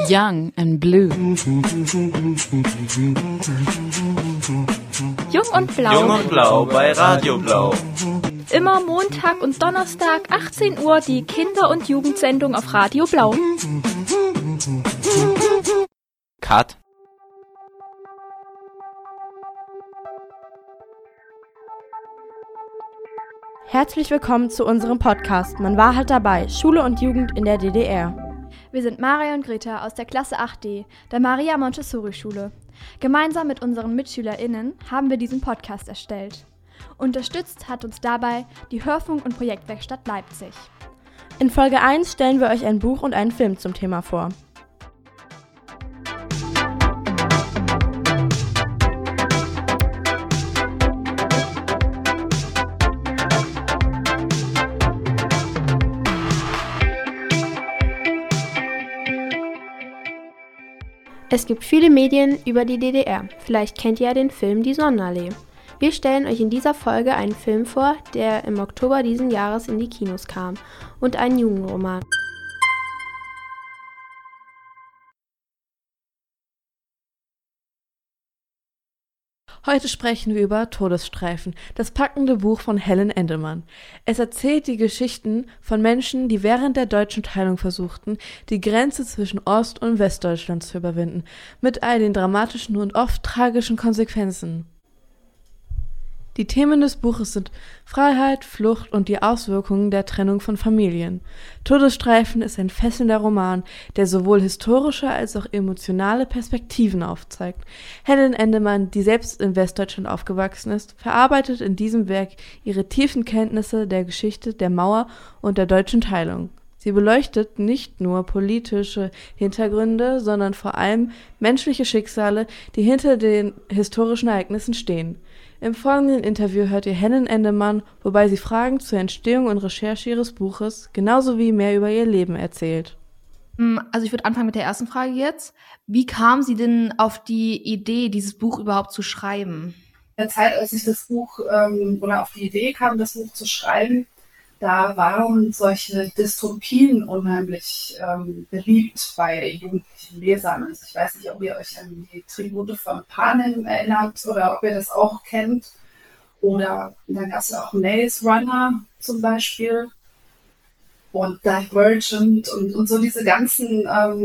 Young and Blue. Jung und Blau. Jung und Blau bei Radio Blau. Immer Montag und Donnerstag 18 Uhr die Kinder- und Jugendsendung auf Radio Blau. Cut. Herzlich willkommen zu unserem Podcast Man war halt dabei, Schule und Jugend in der DDR. Wir sind Maria und Greta aus der Klasse 8D, der Maria Montessori Schule. Gemeinsam mit unseren MitschülerInnen haben wir diesen Podcast erstellt. Unterstützt hat uns dabei die Hörfunk- und Projektwerkstatt Leipzig. In Folge 1 stellen wir euch ein Buch und einen Film zum Thema vor. Es gibt viele Medien über die DDR. Vielleicht kennt ihr ja den Film Die Sonnenallee. Wir stellen euch in dieser Folge einen Film vor, der im Oktober diesen Jahres in die Kinos kam, und einen Jugendroman. Heute sprechen wir über Todesstreifen, das packende Buch von Helen Endemann. Es erzählt die Geschichten von Menschen, die während der deutschen Teilung versuchten, die Grenze zwischen Ost- und Westdeutschland zu überwinden, mit all den dramatischen und oft tragischen Konsequenzen. Die Themen des Buches sind Freiheit, Flucht und die Auswirkungen der Trennung von Familien. Todesstreifen ist ein fesselnder Roman, der sowohl historische als auch emotionale Perspektiven aufzeigt. Helen Endemann, die selbst in Westdeutschland aufgewachsen ist, verarbeitet in diesem Werk ihre tiefen Kenntnisse der Geschichte der Mauer und der deutschen Teilung. Sie beleuchtet nicht nur politische Hintergründe, sondern vor allem menschliche Schicksale, die hinter den historischen Ereignissen stehen. Im folgenden Interview hört ihr Helen Endemann, wobei sie Fragen zur Entstehung und Recherche ihres Buches, genauso wie mehr über ihr Leben erzählt. Also ich würde anfangen mit der ersten Frage jetzt. Wie kam sie denn auf die Idee, dieses Buch überhaupt zu schreiben? In der Zeit, als ich das Buch oder auf die Idee kam, das Buch zu schreiben, da waren solche Dystopien unheimlich beliebt bei jugendlichen Lesern. Also ich weiß nicht, ob ihr euch an die Tribute von Panem erinnert oder ob ihr das auch kennt. Oder dann gab es auch Maze Runner zum Beispiel und Divergent und so diese ganzen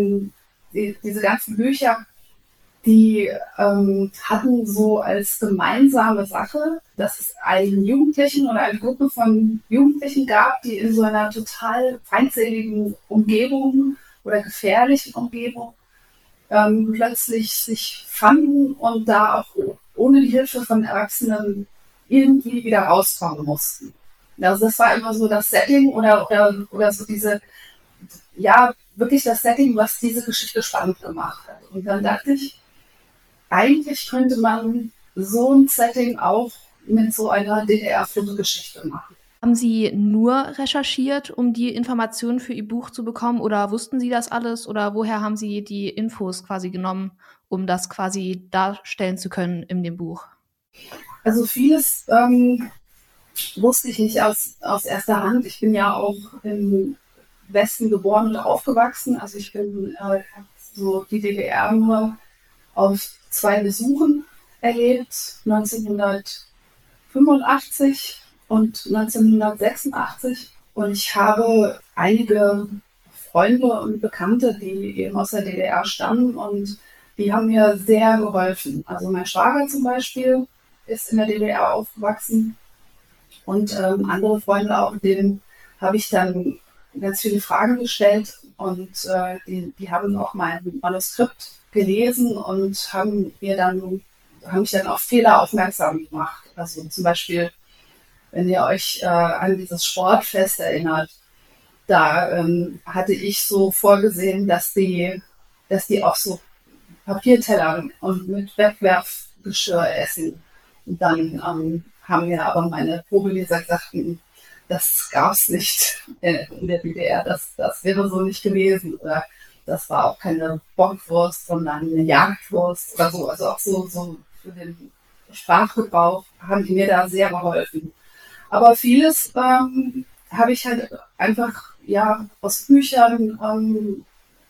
Bücher, die hatten so als gemeinsame Sache, dass es einen Jugendlichen oder eine Gruppe von Jugendlichen gab, die in so einer total feindseligen Umgebung oder gefährlichen Umgebung plötzlich sich fanden und da auch ohne die Hilfe von Erwachsenen irgendwie wieder rauskommen mussten. Also das war immer so das Setting oder so diese, ja, wirklich das Setting, was diese Geschichte spannend gemacht hat. Und dann dachte ich, eigentlich könnte man so ein Setting auch mit so einer DDR-Fluchtgeschichte machen. Haben Sie nur recherchiert, um die Informationen für Ihr Buch zu bekommen, oder wussten Sie das alles, oder woher haben Sie die Infos quasi genommen, um das quasi darstellen zu können in dem Buch? Also vieles wusste ich nicht aus erster Hand. Ich bin ja auch im Westen geboren und aufgewachsen. Also ich bin so die DDR nur auf 2 Besuchen erlebt, 1985 und 1986. Und ich habe einige Freunde und Bekannte, die eben aus der DDR stammen, und die haben mir sehr geholfen. Also mein Schwager zum Beispiel ist in der DDR aufgewachsen und andere Freunde auch, denen habe ich dann ganz viele Fragen gestellt, und die haben auch mein Manuskript gelesen und haben mich dann auf Fehler aufmerksam gemacht. Also zum Beispiel, wenn ihr euch an dieses Sportfest erinnert, da hatte ich so vorgesehen, dass die auch so Papierteller und mit Wegwerfgeschirr essen. Und dann haben mir aber meine Probeleser gesagt, das gab es nicht in der DDR, das wäre so nicht gewesen. Oder das war auch keine Bockwurst, sondern eine Jagdwurst oder so. Also auch so für den Sprachgebrauch haben die mir da sehr geholfen. Aber vieles habe ich halt einfach aus Büchern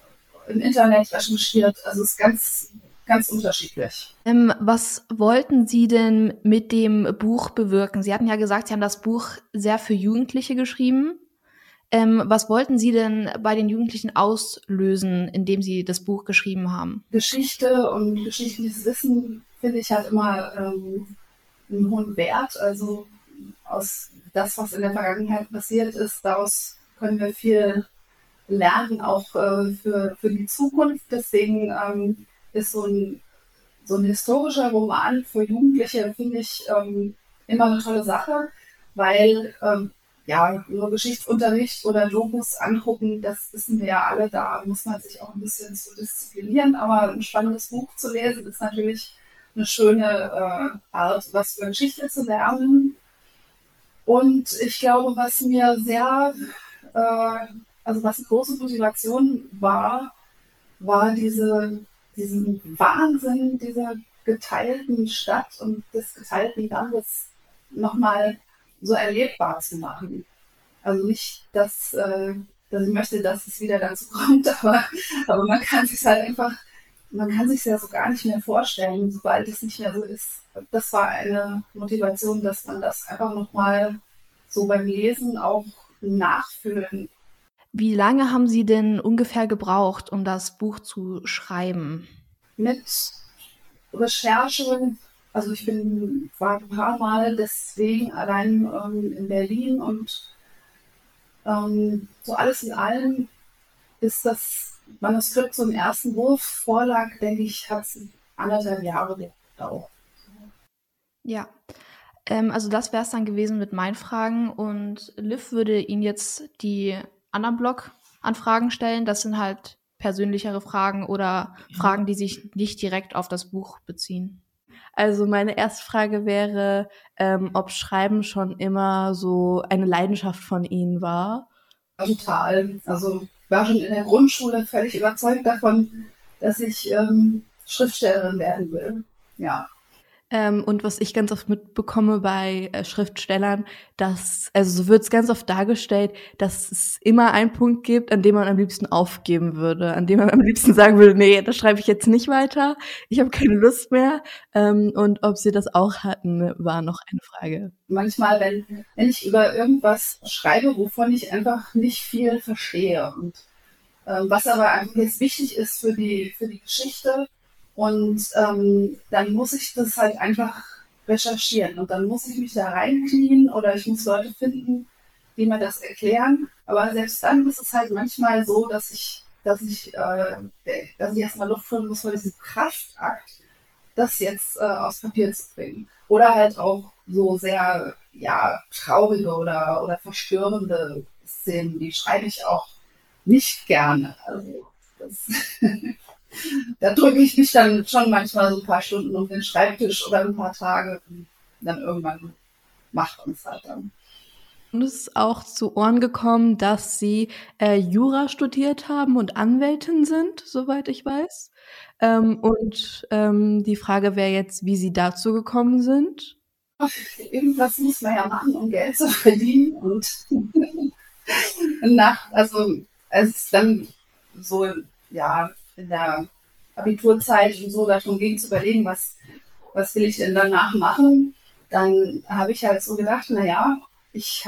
im Internet recherchiert. Also es ist ganz, ganz unterschiedlich. Was wollten Sie denn mit dem Buch bewirken? Sie hatten ja gesagt, Sie haben das Buch sehr für Jugendliche geschrieben. Was wollten Sie denn bei den Jugendlichen auslösen, indem Sie das Buch geschrieben haben? Geschichte und geschichtliches Wissen finde ich halt immer einen hohen Wert. Also aus das, was in der Vergangenheit passiert ist, daraus können wir viel lernen, auch für die Zukunft. Deswegen ist so ein historischer Roman für Jugendliche, finde ich, immer eine tolle Sache, weil nur Geschichtsunterricht oder Dokus angucken, das wissen wir ja alle, da muss man sich auch ein bisschen zu disziplinieren, aber ein spannendes Buch zu lesen ist natürlich eine schöne Art, was über Geschichte zu lernen. Und ich glaube, was mir was eine große Motivation war diesen Wahnsinn dieser geteilten Stadt und des geteilten Landes nochmal so erlebbar zu machen. Also nicht, dass ich möchte, dass es wieder dazu kommt, aber man kann sich halt einfach, man kann sich ja so gar nicht mehr vorstellen, sobald es nicht mehr so ist. Das war eine Motivation, dass man das einfach nochmal so beim Lesen auch nachfühlen. Wie lange haben Sie denn ungefähr gebraucht, um das Buch zu schreiben? Mit Recherche, also war ein paar Mal deswegen allein in Berlin und so alles in allem ist das Manuskript zum ersten Wurf vorlag, denke ich, hat es 1,5 Jahre gedauert. Ja, also das wäre es dann gewesen mit meinen Fragen und Liv würde Ihnen jetzt die anderen Blog-Anfragen stellen. Das sind halt persönlichere Fragen oder Fragen, die sich nicht direkt auf das Buch beziehen. Also meine erste Frage wäre, ob Schreiben schon immer so eine Leidenschaft von Ihnen war. Total. Also ich war schon in der Grundschule völlig überzeugt davon, dass ich Schriftstellerin werden will. Ja. Und was ich ganz oft mitbekomme bei Schriftstellern, so wird es ganz oft dargestellt, dass es immer einen Punkt gibt, an dem man am liebsten aufgeben würde, an dem man am liebsten sagen würde, nee, das schreibe ich jetzt nicht weiter, ich habe keine Lust mehr. Und ob Sie das auch hatten, war noch eine Frage. Manchmal, wenn ich über irgendwas schreibe, wovon ich einfach nicht viel verstehe und was aber einfach jetzt wichtig ist für die Geschichte, und dann muss ich das halt einfach recherchieren und dann muss ich mich da reinknien oder ich muss Leute finden, die mir das erklären. Aber selbst dann ist es halt manchmal so, dass ich erstmal Luft holen muss vor diesem Kraftakt, das jetzt aufs Papier zu bringen. Oder halt auch so sehr traurige oder verstörende Szenen, die schreibe ich auch nicht gerne. Also da drücke ich mich dann schon manchmal so ein paar Stunden um den Schreibtisch oder ein paar Tage und dann irgendwann macht man es halt dann. Und es ist auch zu Ohren gekommen, dass Sie Jura studiert haben und Anwältin sind, soweit ich weiß. Die Frage wäre jetzt, wie Sie dazu gekommen sind. Irgendwas muss man ja machen, um Geld zu verdienen. Und als es dann so, in der Abiturzeit und so darum ging zu überlegen, was will ich denn danach machen, dann habe ich halt so gedacht, ich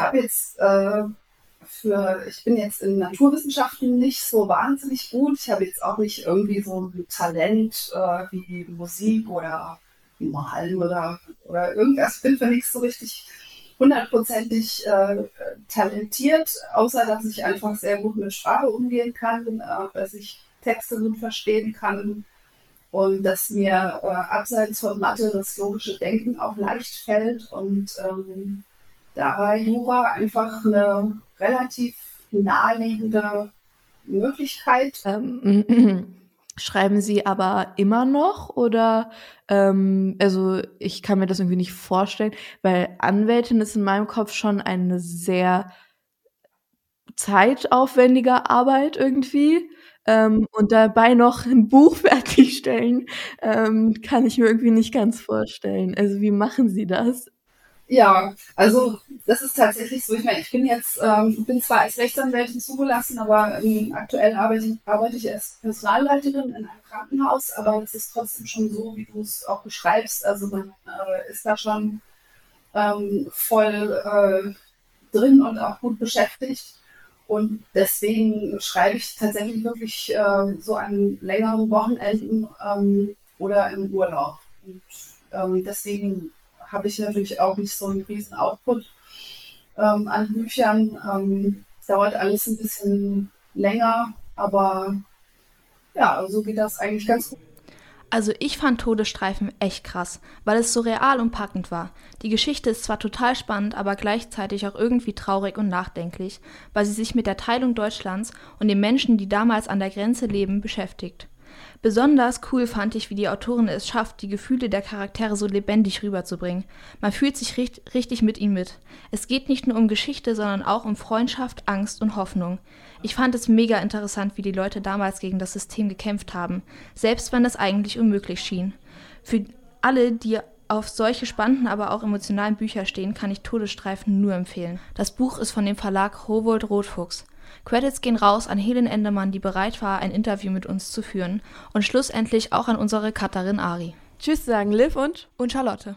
bin jetzt in Naturwissenschaften nicht so wahnsinnig gut. Ich habe jetzt auch nicht irgendwie so ein Talent wie Musik oder wie Malen oder irgendwas. Ich bin für nichts so richtig 100%ig talentiert, außer dass ich einfach sehr gut mit Sprache umgehen kann, dass ich Texte gut verstehen kann und dass mir abseits von Mathe das logische Denken auch leicht fällt. Und da war Jura einfach eine relativ naheliegende Möglichkeit. Schreiben Sie aber immer noch oder ich kann mir das irgendwie nicht vorstellen, weil Anwältin ist in meinem Kopf schon eine sehr zeitaufwendige Arbeit irgendwie. Und dabei noch ein Buch fertigstellen, kann ich mir irgendwie nicht ganz vorstellen. Also wie machen Sie das? Ja, also das ist tatsächlich so. Ich meine, ich bin jetzt, bin zwar als Rechtsanwältin zugelassen, aber aktuell arbeite ich als Personalleiterin in einem Krankenhaus, aber es ist trotzdem schon so, wie du es auch beschreibst. Also man ist da schon voll drin und auch gut beschäftigt. Und deswegen schreibe ich tatsächlich wirklich so an längeren Wochenenden oder im Urlaub. Und deswegen habe ich natürlich auch nicht so einen riesen Output an Büchern. Dauert alles ein bisschen länger, aber ja, so geht das eigentlich ganz gut. Also ich fand Todesstreifen echt krass, weil es so real und packend war. Die Geschichte ist zwar total spannend, aber gleichzeitig auch irgendwie traurig und nachdenklich, weil sie sich mit der Teilung Deutschlands und den Menschen, die damals an der Grenze leben, beschäftigt. Besonders cool fand ich, wie die Autorin es schafft, die Gefühle der Charaktere so lebendig rüberzubringen. Man fühlt sich richtig mit ihnen mit. Es geht nicht nur um Geschichte, sondern auch um Freundschaft, Angst und Hoffnung. Ich fand es mega interessant, wie die Leute damals gegen das System gekämpft haben, selbst wenn es eigentlich unmöglich schien. Für alle, die auf solche spannenden, aber auch emotionalen Bücher stehen, kann ich Todesstreifen nur empfehlen. Das Buch ist von dem Verlag Rowohlt Rotfuchs. Credits gehen raus an Helen Endermann, die bereit war, ein Interview mit uns zu führen. Und schlussendlich auch an unsere Cutterin Ari. Tschüss sagen Liv und Charlotte.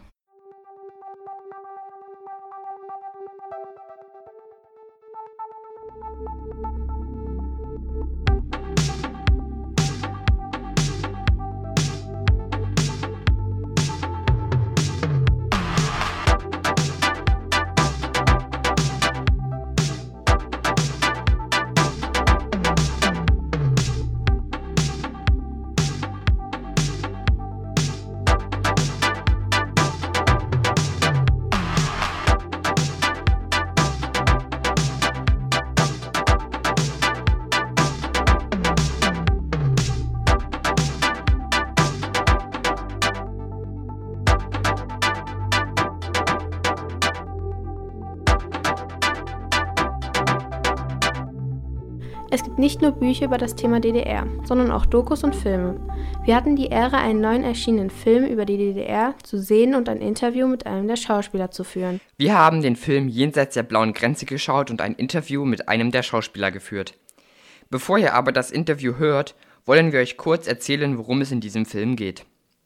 Es gibt nicht nur Bücher über das Thema DDR, sondern auch Dokus und Filme. Wir hatten die Ehre, einen neuen erschienenen Film über die DDR zu sehen und ein Interview mit einem der Schauspieler zu führen. Wir haben den Film Jenseits der blauen Grenze geschaut und ein Interview mit einem der Schauspieler geführt. Bevor ihr aber das Interview hört, wollen wir euch kurz erzählen, worum es in diesem Film geht.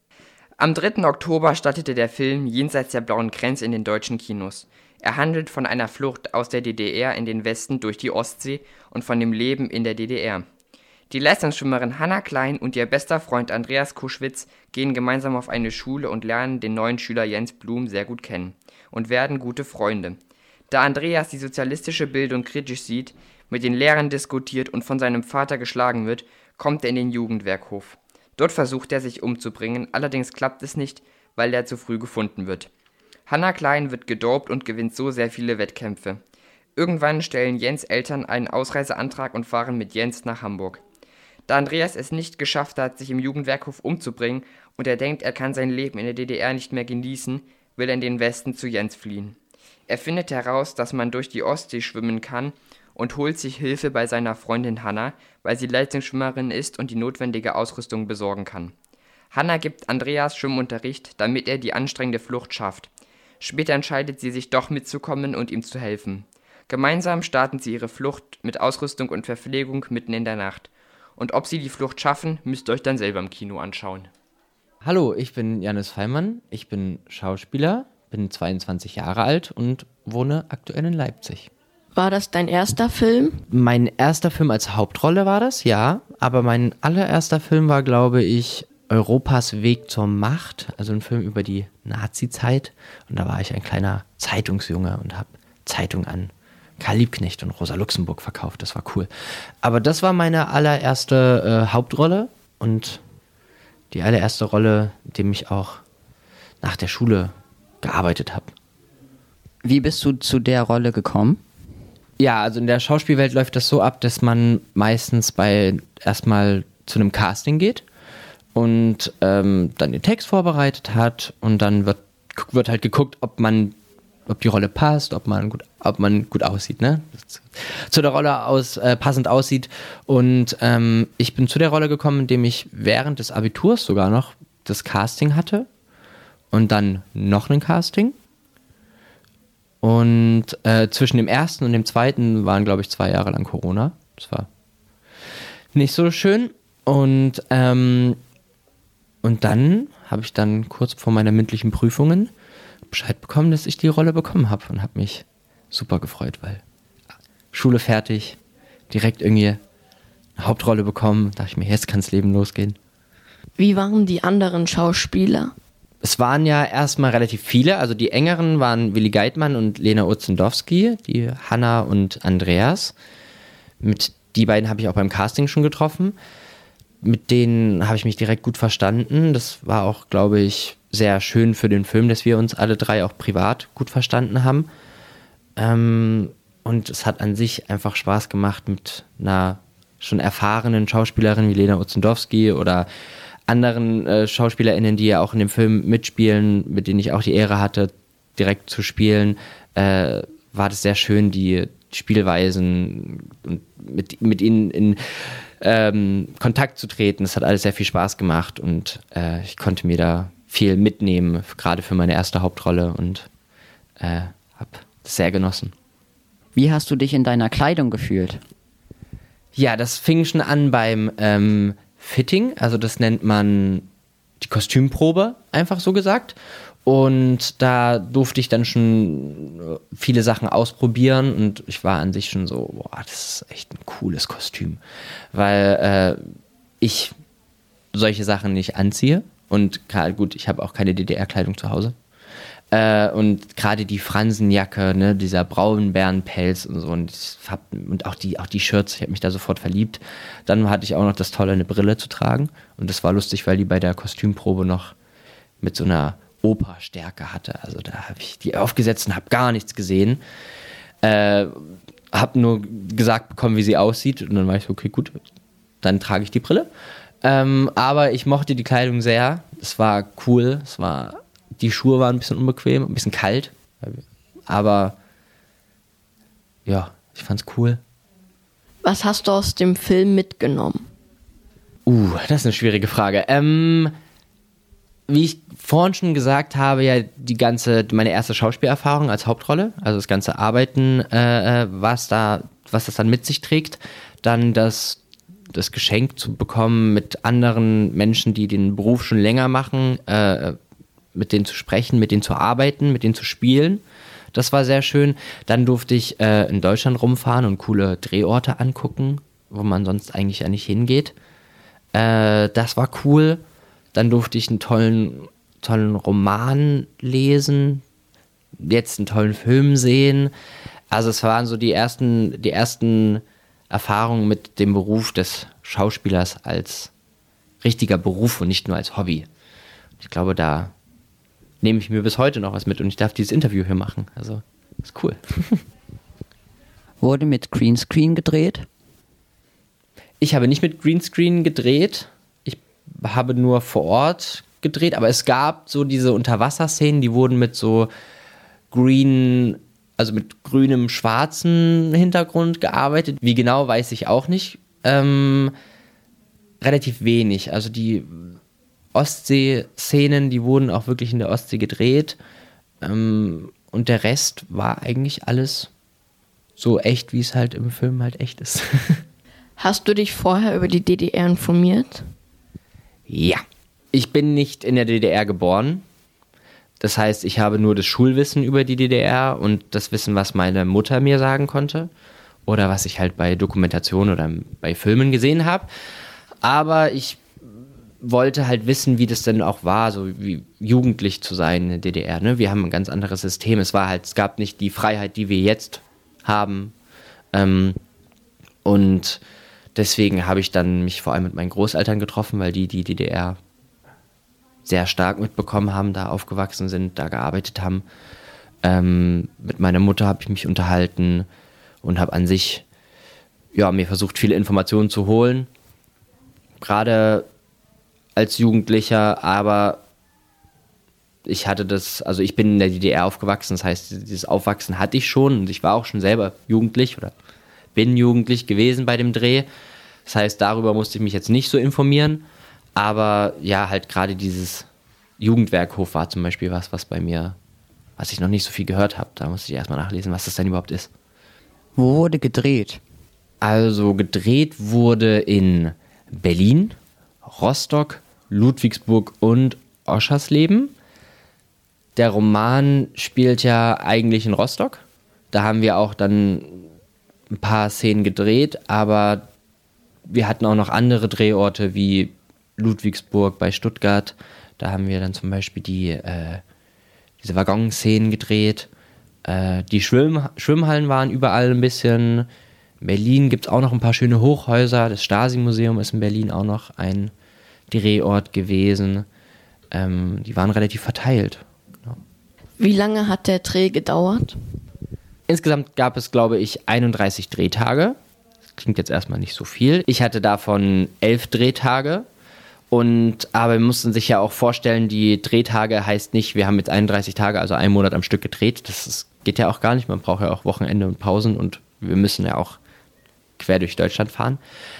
Am 3. Oktober startete der Film Jenseits der blauen Grenze in den deutschen Kinos. Er handelt von einer Flucht aus der DDR in den Westen durch die Ostsee und von dem Leben in der DDR. Die Leistungsschwimmerin Hannah Klein und ihr bester Freund Andreas Kuschwitz gehen gemeinsam auf eine Schule und lernen den neuen Schüler Jens Blum sehr gut kennen und werden gute Freunde. Da Andreas die sozialistische Bildung kritisch sieht, mit den Lehrern diskutiert und von seinem Vater geschlagen wird, kommt er in den Jugendwerkhof. Dort versucht er sich umzubringen, allerdings klappt es nicht, weil er zu früh gefunden wird. Hannah Klein wird gedopt und gewinnt so sehr viele Wettkämpfe. Irgendwann stellen Jens Eltern einen Ausreiseantrag und fahren mit Jens nach Hamburg. Da Andreas es nicht geschafft hat, sich im Jugendwerkhof umzubringen und er denkt, er kann sein Leben in der DDR nicht mehr genießen, will er in den Westen zu Jens fliehen. Er findet heraus, dass man durch die Ostsee schwimmen kann und holt sich Hilfe bei seiner Freundin Hannah, weil sie Leistungsschwimmerin ist und die notwendige Ausrüstung besorgen kann. Hannah gibt Andreas Schwimmunterricht, damit er die anstrengende Flucht schafft. Später entscheidet sie sich doch mitzukommen und ihm zu helfen. Gemeinsam starten sie ihre Flucht mit Ausrüstung und Verpflegung mitten in der Nacht. Und ob sie die Flucht schaffen, müsst ihr euch dann selber im Kino anschauen. Hallo, ich bin Janis Feimann, ich bin Schauspieler, bin 22 Jahre alt und wohne aktuell in Leipzig. War das dein erster Film? Mein erster Film als Hauptrolle war das, ja, aber mein allererster Film war, glaube ich, Europas Weg zur Macht, also ein Film über die Nazi-Zeit. Und da war ich ein kleiner Zeitungsjunge und habe Zeitungen an Karl Liebknecht und Rosa Luxemburg verkauft. Das war cool. Aber das war meine allererste Hauptrolle und die allererste Rolle, in der ich auch nach der Schule gearbeitet habe. Wie bist du zu der Rolle gekommen? Ja, also in der Schauspielwelt läuft das so ab, dass man meistens erstmal zu einem Casting geht und dann den Text vorbereitet hat und dann wird halt geguckt, ob die Rolle passt, ob man gut aussieht, ne? Zu der Rolle passend aussieht. Und ich bin zu der Rolle gekommen, indem ich während des Abiturs sogar noch das Casting hatte und dann noch ein Casting. Und zwischen dem ersten und dem zweiten waren, glaube ich, 2 Jahre lang Corona. Das war nicht so schön. Und dann habe ich dann kurz vor meiner mündlichen Prüfungen Bescheid bekommen, dass ich die Rolle bekommen habe und habe mich super gefreut, weil Schule fertig, direkt irgendwie eine Hauptrolle bekommen. Da dachte ich mir, jetzt kann das Leben losgehen. Wie waren die anderen Schauspieler? Es waren ja erstmal relativ viele, also die engeren waren Willi Geitmann und Lena Urzendowski, die Hanna und Andreas. Mit die beiden habe ich auch beim Casting schon getroffen. Mit denen habe ich mich direkt gut verstanden. Das war auch, glaube ich, sehr schön für den Film, dass wir uns alle 3 auch privat gut verstanden haben. Und es hat an sich einfach Spaß gemacht mit einer schon erfahrenen Schauspielerin wie Lena Urzendowski oder anderen SchauspielerInnen, die ja auch in dem Film mitspielen, mit denen ich auch die Ehre hatte, direkt zu spielen, war das sehr schön, die Spielweisen und mit ihnen in Kontakt zu treten. Das hat alles sehr viel Spaß gemacht und ich konnte mir da viel mitnehmen, gerade für meine erste Hauptrolle und habe das sehr genossen. Wie hast du dich in deiner Kleidung gefühlt? Ja, das fing schon an beim Fitting, also das nennt man die Kostümprobe, einfach so gesagt. Und da durfte ich dann schon viele Sachen ausprobieren und ich war an sich schon so, boah, das ist echt ein cooles Kostüm. Weil ich solche Sachen nicht anziehe und gut, ich habe auch keine DDR-Kleidung zu Hause. Und gerade die Fransenjacke, ne, dieser Braunbärenpelz und so und auch die Shirts, ich habe mich da sofort verliebt. Dann hatte ich auch noch das Tolle, eine Brille zu tragen und das war lustig, weil die bei der Kostümprobe noch mit so einer Operstärke hatte. Also da habe ich die aufgesetzt und habe gar nichts gesehen. Habe nur gesagt bekommen, wie sie aussieht und dann war ich so, okay, gut, dann trage ich die Brille. Aber ich mochte die Kleidung sehr. Es war cool, die Schuhe waren ein bisschen unbequem, ein bisschen kalt, aber ja, ich fand's cool. Was hast du aus dem Film mitgenommen? Das ist eine schwierige Frage. Wie ich vorhin schon gesagt habe, ja, meine erste Schauspielerfahrung als Hauptrolle, also das ganze Arbeiten, was das dann mit sich trägt, dann das Geschenk zu bekommen, mit anderen Menschen, die den Beruf schon länger machen, mit denen zu sprechen, mit denen zu arbeiten, mit denen zu spielen. Das war sehr schön. Dann durfte ich in Deutschland rumfahren und coole Drehorte angucken, wo man sonst eigentlich ja nicht hingeht. Das war cool. Dann durfte ich einen tollen Roman lesen, jetzt einen tollen Film sehen. Also es waren so die ersten Erfahrungen mit dem Beruf des Schauspielers als richtiger Beruf und nicht nur als Hobby. Ich glaube, da nehme ich mir bis heute noch was mit und ich darf dieses Interview hier machen. Also, das ist cool. Wurde mit Greenscreen gedreht? Ich habe nicht mit Greenscreen gedreht. Ich habe nur vor Ort gedreht, aber es gab so diese Unterwasserszenen, die wurden mit so grünem, schwarzen Hintergrund gearbeitet. Wie genau, weiß ich auch nicht. Relativ wenig. Also die Ostsee-Szenen, die wurden auch wirklich in der Ostsee gedreht. Und der Rest war eigentlich alles so echt, wie es halt im Film halt echt ist. Hast du dich vorher über die DDR informiert? Ja. Ich bin nicht in der DDR geboren. Das heißt, ich habe nur das Schulwissen über die DDR und das Wissen, was meine Mutter mir sagen konnte. Oder was ich halt bei Dokumentationen oder bei Filmen gesehen habe. Aber ich wollte halt wissen, wie das denn auch war, so wie jugendlich zu sein in der DDR. Ne? Wir haben ein ganz anderes System. Es gab nicht die Freiheit, die wir jetzt haben. Und deswegen habe ich dann mich vor allem mit meinen Großeltern getroffen, weil die DDR sehr stark mitbekommen haben, da aufgewachsen sind, da gearbeitet haben. Mit meiner Mutter habe ich mich unterhalten und habe an sich mir versucht, viele Informationen zu holen. Gerade als Jugendlicher, aber ich bin in der DDR aufgewachsen, das heißt, dieses Aufwachsen hatte ich schon und ich war auch schon selber jugendlich oder bin jugendlich gewesen bei dem Dreh. Das heißt, darüber musste ich mich jetzt nicht so informieren, aber ja, halt gerade dieses Jugendwerkhof war zum Beispiel was bei mir was ich noch nicht so viel gehört habe. Da musste ich erstmal nachlesen, was das denn überhaupt ist. Wo wurde gedreht? Also gedreht wurde in Berlin, Rostock, Ludwigsburg und Oschersleben. Der Roman spielt ja eigentlich in Rostock. Da haben wir auch dann ein paar Szenen gedreht, aber wir hatten auch noch andere Drehorte wie Ludwigsburg bei Stuttgart. Da haben wir dann zum Beispiel diese Waggonszenen gedreht. Die Schwimmhallen waren überall ein bisschen. In Berlin gibt es auch noch ein paar schöne Hochhäuser. Das Stasi-Museum ist in Berlin auch noch ein Drehort gewesen. Die waren relativ verteilt. Genau. Wie lange hat der Dreh gedauert? Insgesamt gab es, glaube ich, 31 Drehtage. Das klingt jetzt erstmal nicht so viel. Ich hatte davon 11 Drehtage. Aber wir mussten sich ja auch vorstellen, die Drehtage heißt nicht, wir haben jetzt 31 Tage, also einen Monat am Stück gedreht. Geht ja auch gar nicht. Man braucht ja auch Wochenende und Pausen und wir müssen ja auch quer durch Deutschland fahren.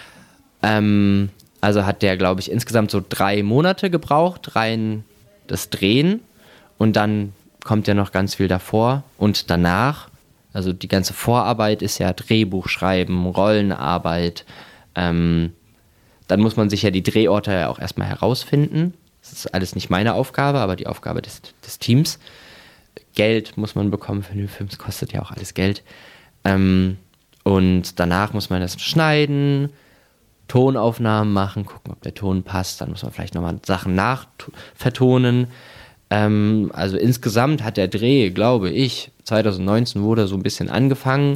Also hat der, glaube ich, insgesamt so 3 Monate gebraucht, rein das Drehen. Und dann kommt ja noch ganz viel davor und danach. Also die ganze Vorarbeit ist ja Drehbuch schreiben, Rollenarbeit. Dann muss man sich ja die Drehorte ja auch erstmal herausfinden. Das ist alles nicht meine Aufgabe, aber die Aufgabe des Teams. Geld muss man bekommen für den Film, es kostet ja auch alles Geld. Und danach muss man das schneiden, Tonaufnahmen machen, gucken, ob der Ton passt. Dann muss man vielleicht nochmal Sachen nachvertonen. Also insgesamt hat der Dreh, glaube ich, 2019 wurde so ein bisschen angefangen,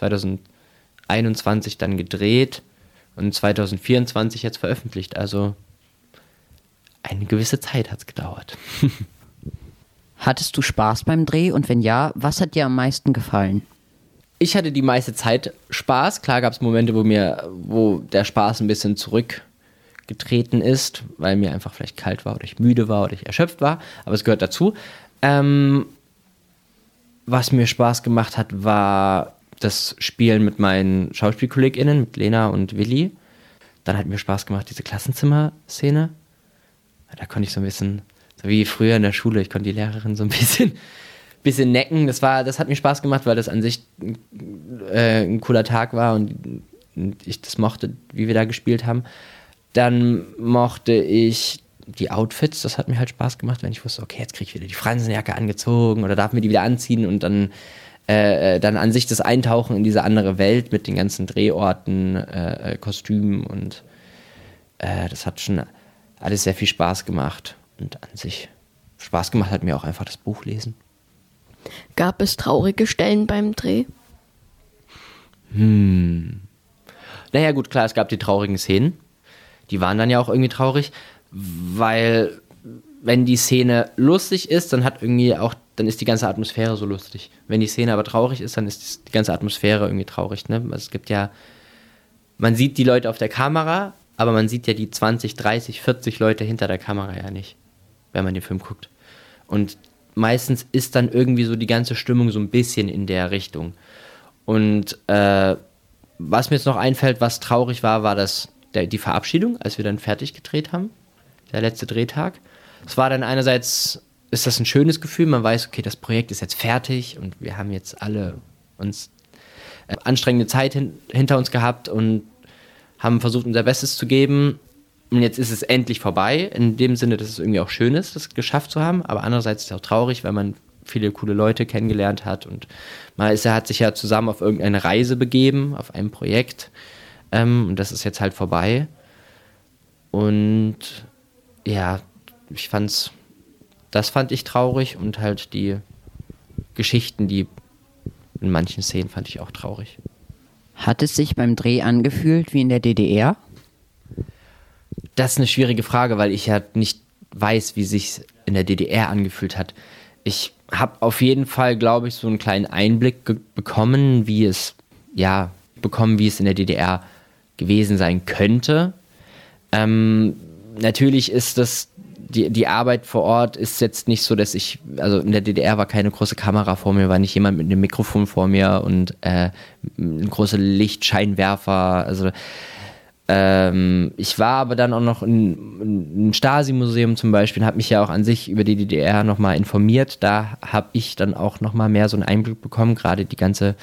2021 dann gedreht und 2024 jetzt veröffentlicht. Also eine gewisse Zeit hat es gedauert. Hattest du Spaß beim Dreh und wenn ja, was hat dir am meisten gefallen? Ich hatte die meiste Zeit Spaß. Klar gab es Momente, wo der Spaß ein bisschen zurückgetreten ist, weil mir einfach vielleicht kalt war oder ich müde war oder ich erschöpft war. Aber es gehört dazu. Was mir Spaß gemacht hat, war das Spielen mit meinen SchauspielkollegInnen, mit Lena und Willi. Dann hat mir Spaß gemacht, diese Klassenzimmer-Szene. Da konnte ich so ein bisschen, so wie früher in der Schule, ich konnte die Lehrerin so ein bisschen necken. Das hat mir Spaß gemacht, weil das an sich ein cooler Tag war und ich das mochte, wie wir da gespielt haben. Dann mochte ich die Outfits, das hat mir halt Spaß gemacht, wenn ich wusste, okay, jetzt kriege ich wieder die Fransenjacke angezogen oder darf mir die wieder anziehen und dann an sich das Eintauchen in diese andere Welt mit den ganzen Drehorten, Kostümen und das hat schon alles sehr viel Spaß gemacht. Und an sich Spaß gemacht hat mir auch einfach das Buch lesen. Gab es traurige Stellen beim Dreh? Naja gut, klar, es gab die traurigen Szenen. Die waren dann ja auch irgendwie traurig, weil wenn die Szene lustig ist, dann ist die ganze Atmosphäre so lustig. Wenn die Szene aber traurig ist, dann ist die ganze Atmosphäre irgendwie traurig. Ne? Also es gibt ja, man sieht die Leute auf der Kamera, aber man sieht ja die 20, 30, 40 Leute hinter der Kamera ja nicht, wenn man den Film guckt. Und meistens ist dann irgendwie so die ganze Stimmung so ein bisschen in der Richtung. Und was mir jetzt noch einfällt, was traurig war die Verabschiedung, als wir dann fertig gedreht haben, der letzte Drehtag. Es war dann einerseits, ist das ein schönes Gefühl, man weiß, okay, das Projekt ist jetzt fertig und wir haben jetzt alle uns anstrengende Zeit hinter uns gehabt und haben versucht, unser Bestes zu geben. Und jetzt ist es endlich vorbei, in dem Sinne, dass es irgendwie auch schön ist, das geschafft zu haben. Aber andererseits ist es auch traurig, weil man viele coole Leute kennengelernt hat und hat sich ja zusammen auf irgendeine Reise begeben, auf ein Projekt. Und das ist jetzt halt vorbei. Und ja, das fand ich traurig und halt die Geschichten, die in manchen Szenen fand ich auch traurig. Hat es sich beim Dreh angefühlt wie in der DDR? Das ist eine schwierige Frage, weil ich ja nicht weiß, wie sich in der DDR angefühlt hat. Ich habe auf jeden Fall, glaube ich, so einen kleinen Einblick bekommen, wie es in der DDR gewesen sein könnte. Natürlich ist das, die Arbeit vor Ort ist jetzt nicht so, dass also in der DDR war keine große Kamera vor mir, war nicht jemand mit einem Mikrofon vor mir und ein großer Lichtscheinwerfer. Also Ich war aber dann auch noch im Stasi-Museum zum Beispiel, habe mich ja auch an sich über die DDR nochmal informiert. Da habe ich dann auch nochmal mehr so einen Einblick bekommen, gerade die ganze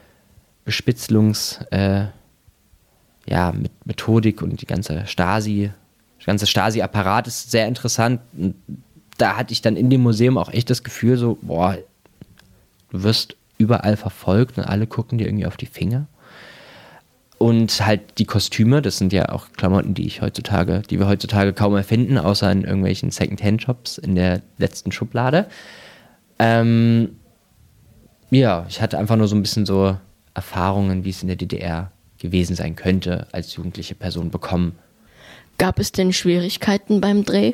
Methodik und die ganze Stasi-Apparat ist sehr interessant. Und da hatte ich dann in dem Museum auch echt das Gefühl so, boah, du wirst überall verfolgt und alle gucken dir irgendwie auf die Finger. Und halt die Kostüme, das sind ja auch Klamotten, die wir heutzutage kaum mehr finden, außer in irgendwelchen Second-Hand-Shops in der letzten Schublade. Ich hatte einfach nur so ein bisschen so Erfahrungen, wie es in der DDR gewesen sein könnte, als jugendliche Person bekommen. Gab es denn Schwierigkeiten beim Dreh?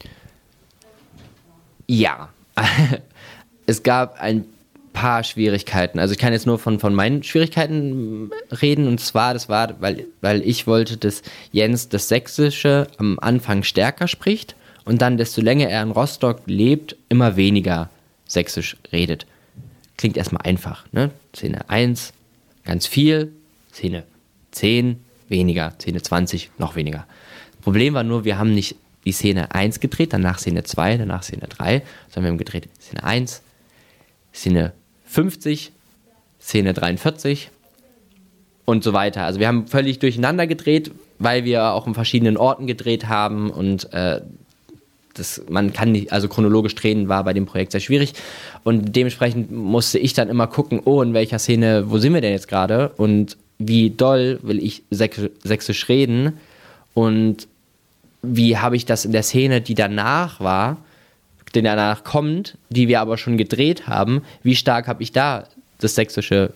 Ja, es gab ein paar Schwierigkeiten. Also ich kann jetzt nur von meinen Schwierigkeiten reden, und zwar, das war, weil ich wollte, dass Jens das Sächsische am Anfang stärker spricht und dann, desto länger er in Rostock lebt, immer weniger Sächsisch redet. Klingt erstmal einfach, ne? Szene 1, ganz viel, Szene 10, weniger, Szene 20, noch weniger. Das Problem war nur, wir haben nicht die Szene 1 gedreht, danach Szene 2, danach Szene 3, sondern wir haben gedreht Szene 1, Szene 50, Szene 43 und so weiter. Also wir haben völlig durcheinander gedreht, weil wir auch in verschiedenen Orten gedreht haben und man kann nicht, also chronologisch drehen war bei dem Projekt sehr schwierig und dementsprechend musste ich dann immer gucken, in welcher Szene, wo sind wir denn jetzt gerade und wie doll will ich Sächsisch reden und wie habe ich das in der Szene, die danach kommt, die wir aber schon gedreht haben, wie stark habe ich da das Sächsische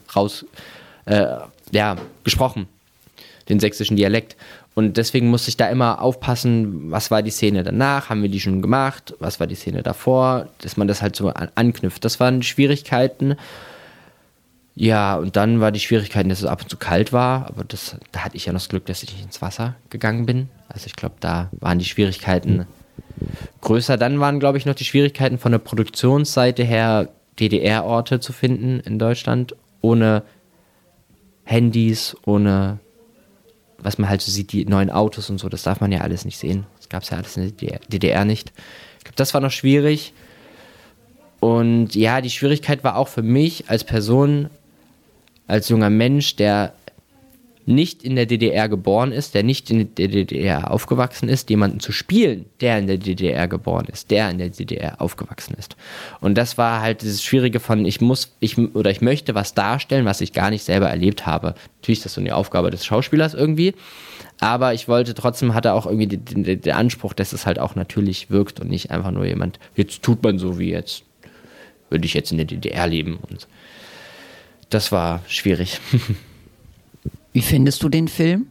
gesprochen, den sächsischen Dialekt. Und deswegen musste ich da immer aufpassen, was war die Szene danach, haben wir die schon gemacht, was war die Szene davor, dass man das halt so anknüpft. Das waren die Schwierigkeiten. Ja, und dann war die Schwierigkeit, dass es ab und zu kalt war, aber da hatte ich ja noch das Glück, dass ich nicht ins Wasser gegangen bin. Also ich glaube, da waren die Schwierigkeiten größer. Dann waren, glaube ich, noch die Schwierigkeiten von der Produktionsseite her, DDR-Orte zu finden in Deutschland, ohne Handys, ohne, was man halt so sieht, die neuen Autos und so, das darf man ja alles nicht sehen. Das gab es ja alles in der DDR nicht. Ich glaube, das war noch schwierig. Und ja, die Schwierigkeit war auch für mich als Person, als junger Mensch, der nicht in der DDR geboren ist, der nicht in der DDR aufgewachsen ist, jemanden zu spielen, der in der DDR geboren ist, der in der DDR aufgewachsen ist. Und das war halt dieses Schwierige von, ich möchte was darstellen, was ich gar nicht selber erlebt habe. Natürlich ist das so eine Aufgabe des Schauspielers irgendwie, aber ich wollte trotzdem, hatte auch irgendwie den Anspruch, dass es halt auch natürlich wirkt und nicht einfach nur jemand, jetzt tut man so wie jetzt, würde ich jetzt in der DDR leben. Und das war schwierig. Wie findest du den Film?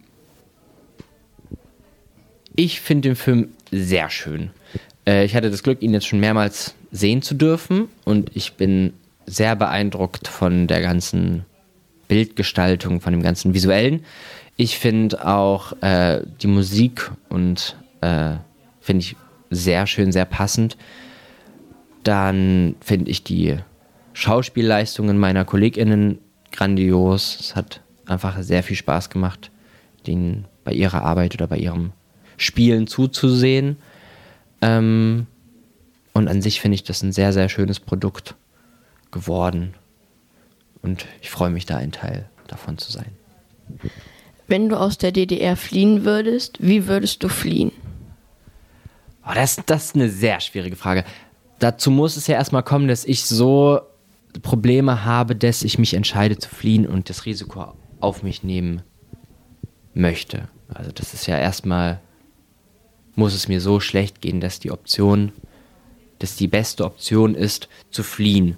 Ich finde den Film sehr schön. Ich hatte das Glück, ihn jetzt schon mehrmals sehen zu dürfen und ich bin sehr beeindruckt von der ganzen Bildgestaltung, von dem ganzen Visuellen. Ich finde auch die Musik und finde ich sehr schön, sehr passend. Dann finde ich die Schauspielleistungen meiner KollegInnen grandios. Es hat einfach sehr viel Spaß gemacht, denen bei ihrer Arbeit oder bei ihrem Spielen zuzusehen. Und an sich finde ich das ein sehr, sehr schönes Produkt geworden. Und ich freue mich, da ein Teil davon zu sein. Wenn du aus der DDR fliehen würdest, wie würdest du fliehen? Oh, das ist eine sehr schwierige Frage. Dazu muss es ja erstmal kommen, dass ich so Probleme habe, dass ich mich entscheide zu fliehen und das Risiko auf mich nehmen möchte. Also das ist ja erstmal, muss es mir so schlecht gehen, dass die beste Option ist, zu fliehen.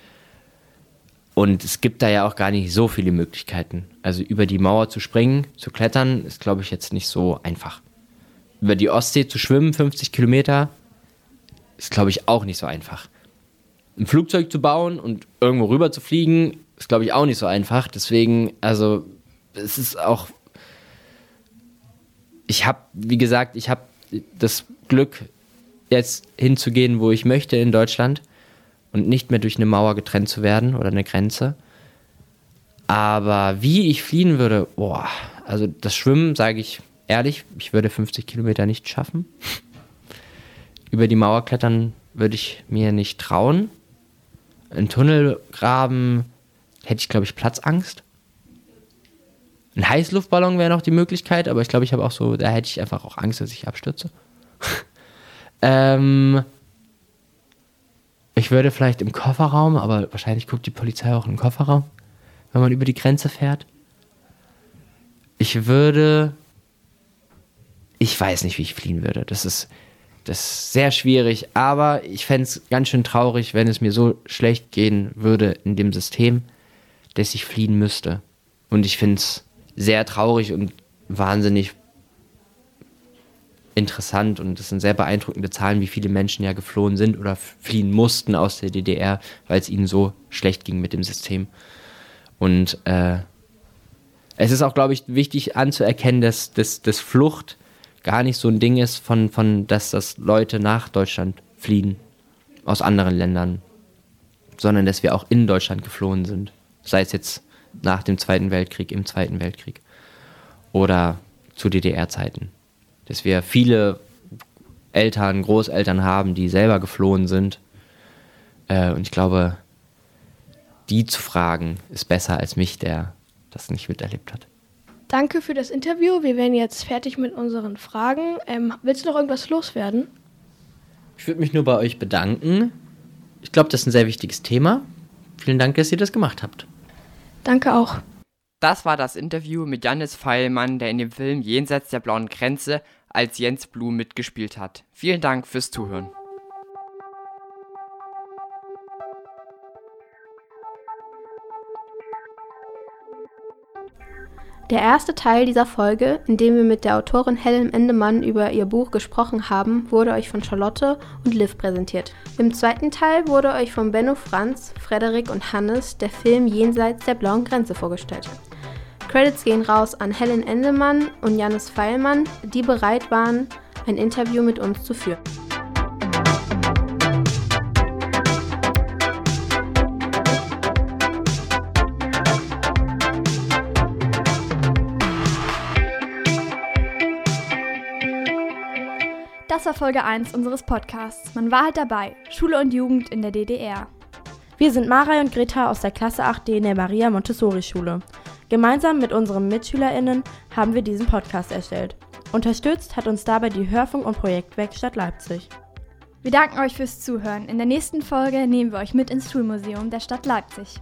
Und es gibt da ja auch gar nicht so viele Möglichkeiten. Also über die Mauer zu springen, zu klettern, ist, glaube ich, jetzt nicht so einfach. Über die Ostsee zu schwimmen, 50 Kilometer, ist, glaube ich, auch nicht so einfach. Ein Flugzeug zu bauen und irgendwo rüber zu fliegen, ist, glaube ich, auch nicht so einfach. Deswegen, also, es ist auch, ich habe das Glück, jetzt hinzugehen, wo ich möchte in Deutschland und nicht mehr durch eine Mauer getrennt zu werden oder eine Grenze. Aber wie ich fliehen würde, Also das Schwimmen, sage ich ehrlich, ich würde 50 Kilometer nicht schaffen. Über die Mauer klettern würde ich mir nicht trauen. Einen Tunnel graben hätte ich, glaube ich, Platzangst. Ein Heißluftballon wäre noch die Möglichkeit, aber ich glaube, ich habe auch so, da hätte ich einfach auch Angst, dass ich abstürze. Ich würde vielleicht im Kofferraum, aber wahrscheinlich guckt die Polizei auch im Kofferraum, wenn man über die Grenze fährt. Ich weiß nicht, wie ich fliehen würde. Das ist sehr schwierig, aber ich fände es ganz schön traurig, wenn es mir so schlecht gehen würde in dem System, dass ich fliehen müsste. Und ich finde es sehr traurig und wahnsinnig interessant und das sind sehr beeindruckende Zahlen, wie viele Menschen ja geflohen sind oder fliehen mussten aus der DDR, weil es ihnen so schlecht ging mit dem System. Und es ist auch, glaube ich, wichtig anzuerkennen, dass Flucht gar nicht so ein Ding ist, dass das Leute nach Deutschland fliehen, aus anderen Ländern, sondern dass wir auch in Deutschland geflohen sind. Sei es jetzt nach dem Zweiten Weltkrieg, im Zweiten Weltkrieg oder zu DDR-Zeiten. Dass wir viele Eltern, Großeltern haben, die selber geflohen sind. Und ich glaube, die zu fragen, ist besser als mich, der das nicht miterlebt hat. Danke für das Interview. Wir werden jetzt fertig mit unseren Fragen. Willst du noch irgendwas loswerden? Ich würde mich nur bei euch bedanken. Ich glaube, das ist ein sehr wichtiges Thema. Vielen Dank, dass ihr das gemacht habt. Danke auch. Das war das Interview mit Jannis Feilmann, der in dem Film Jenseits der blauen Grenze als Jens Blum mitgespielt hat. Vielen Dank fürs Zuhören. Der erste Teil dieser Folge, in dem wir mit der Autorin Helen Endemann über ihr Buch gesprochen haben, wurde euch von Charlotte und Liv präsentiert. Im zweiten Teil wurde euch von Benno Franz, Frederik und Hannes der Film Jenseits der blauen Grenze vorgestellt. Credits gehen raus an Helen Endemann und Jannis Feilmann, die bereit waren, ein Interview mit uns zu führen. Das war Folge 1 unseres Podcasts. Man war halt dabei. Schule und Jugend in der DDR. Wir sind Marei und Greta aus der Klasse 8D in der Maria Montessori Schule. Gemeinsam mit unseren MitschülerInnen haben wir diesen Podcast erstellt. Unterstützt hat uns dabei die Hörfunk- und Projektwerkstatt Leipzig. Wir danken euch fürs Zuhören. In der nächsten Folge nehmen wir euch mit ins Schulmuseum der Stadt Leipzig.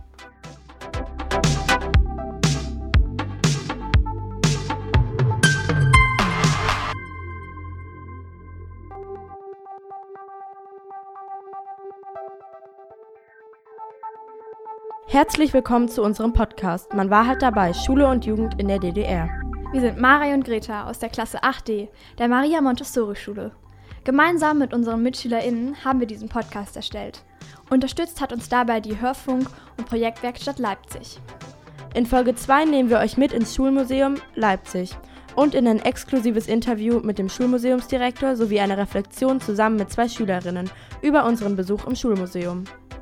Herzlich willkommen zu unserem Podcast. Man war halt dabei, Schule und Jugend in der DDR. Wir sind Marei und Greta aus der Klasse 8D der Maria Montessori Schule. Gemeinsam mit unseren MitschülerInnen haben wir diesen Podcast erstellt. Unterstützt hat uns dabei die Hörfunk- und Projektwerkstatt Leipzig. In Folge 2 nehmen wir euch mit ins Schulmuseum Leipzig und in ein exklusives Interview mit dem Schulmuseumsdirektor sowie eine Reflexion zusammen mit 2 Schülerinnen über unseren Besuch im Schulmuseum.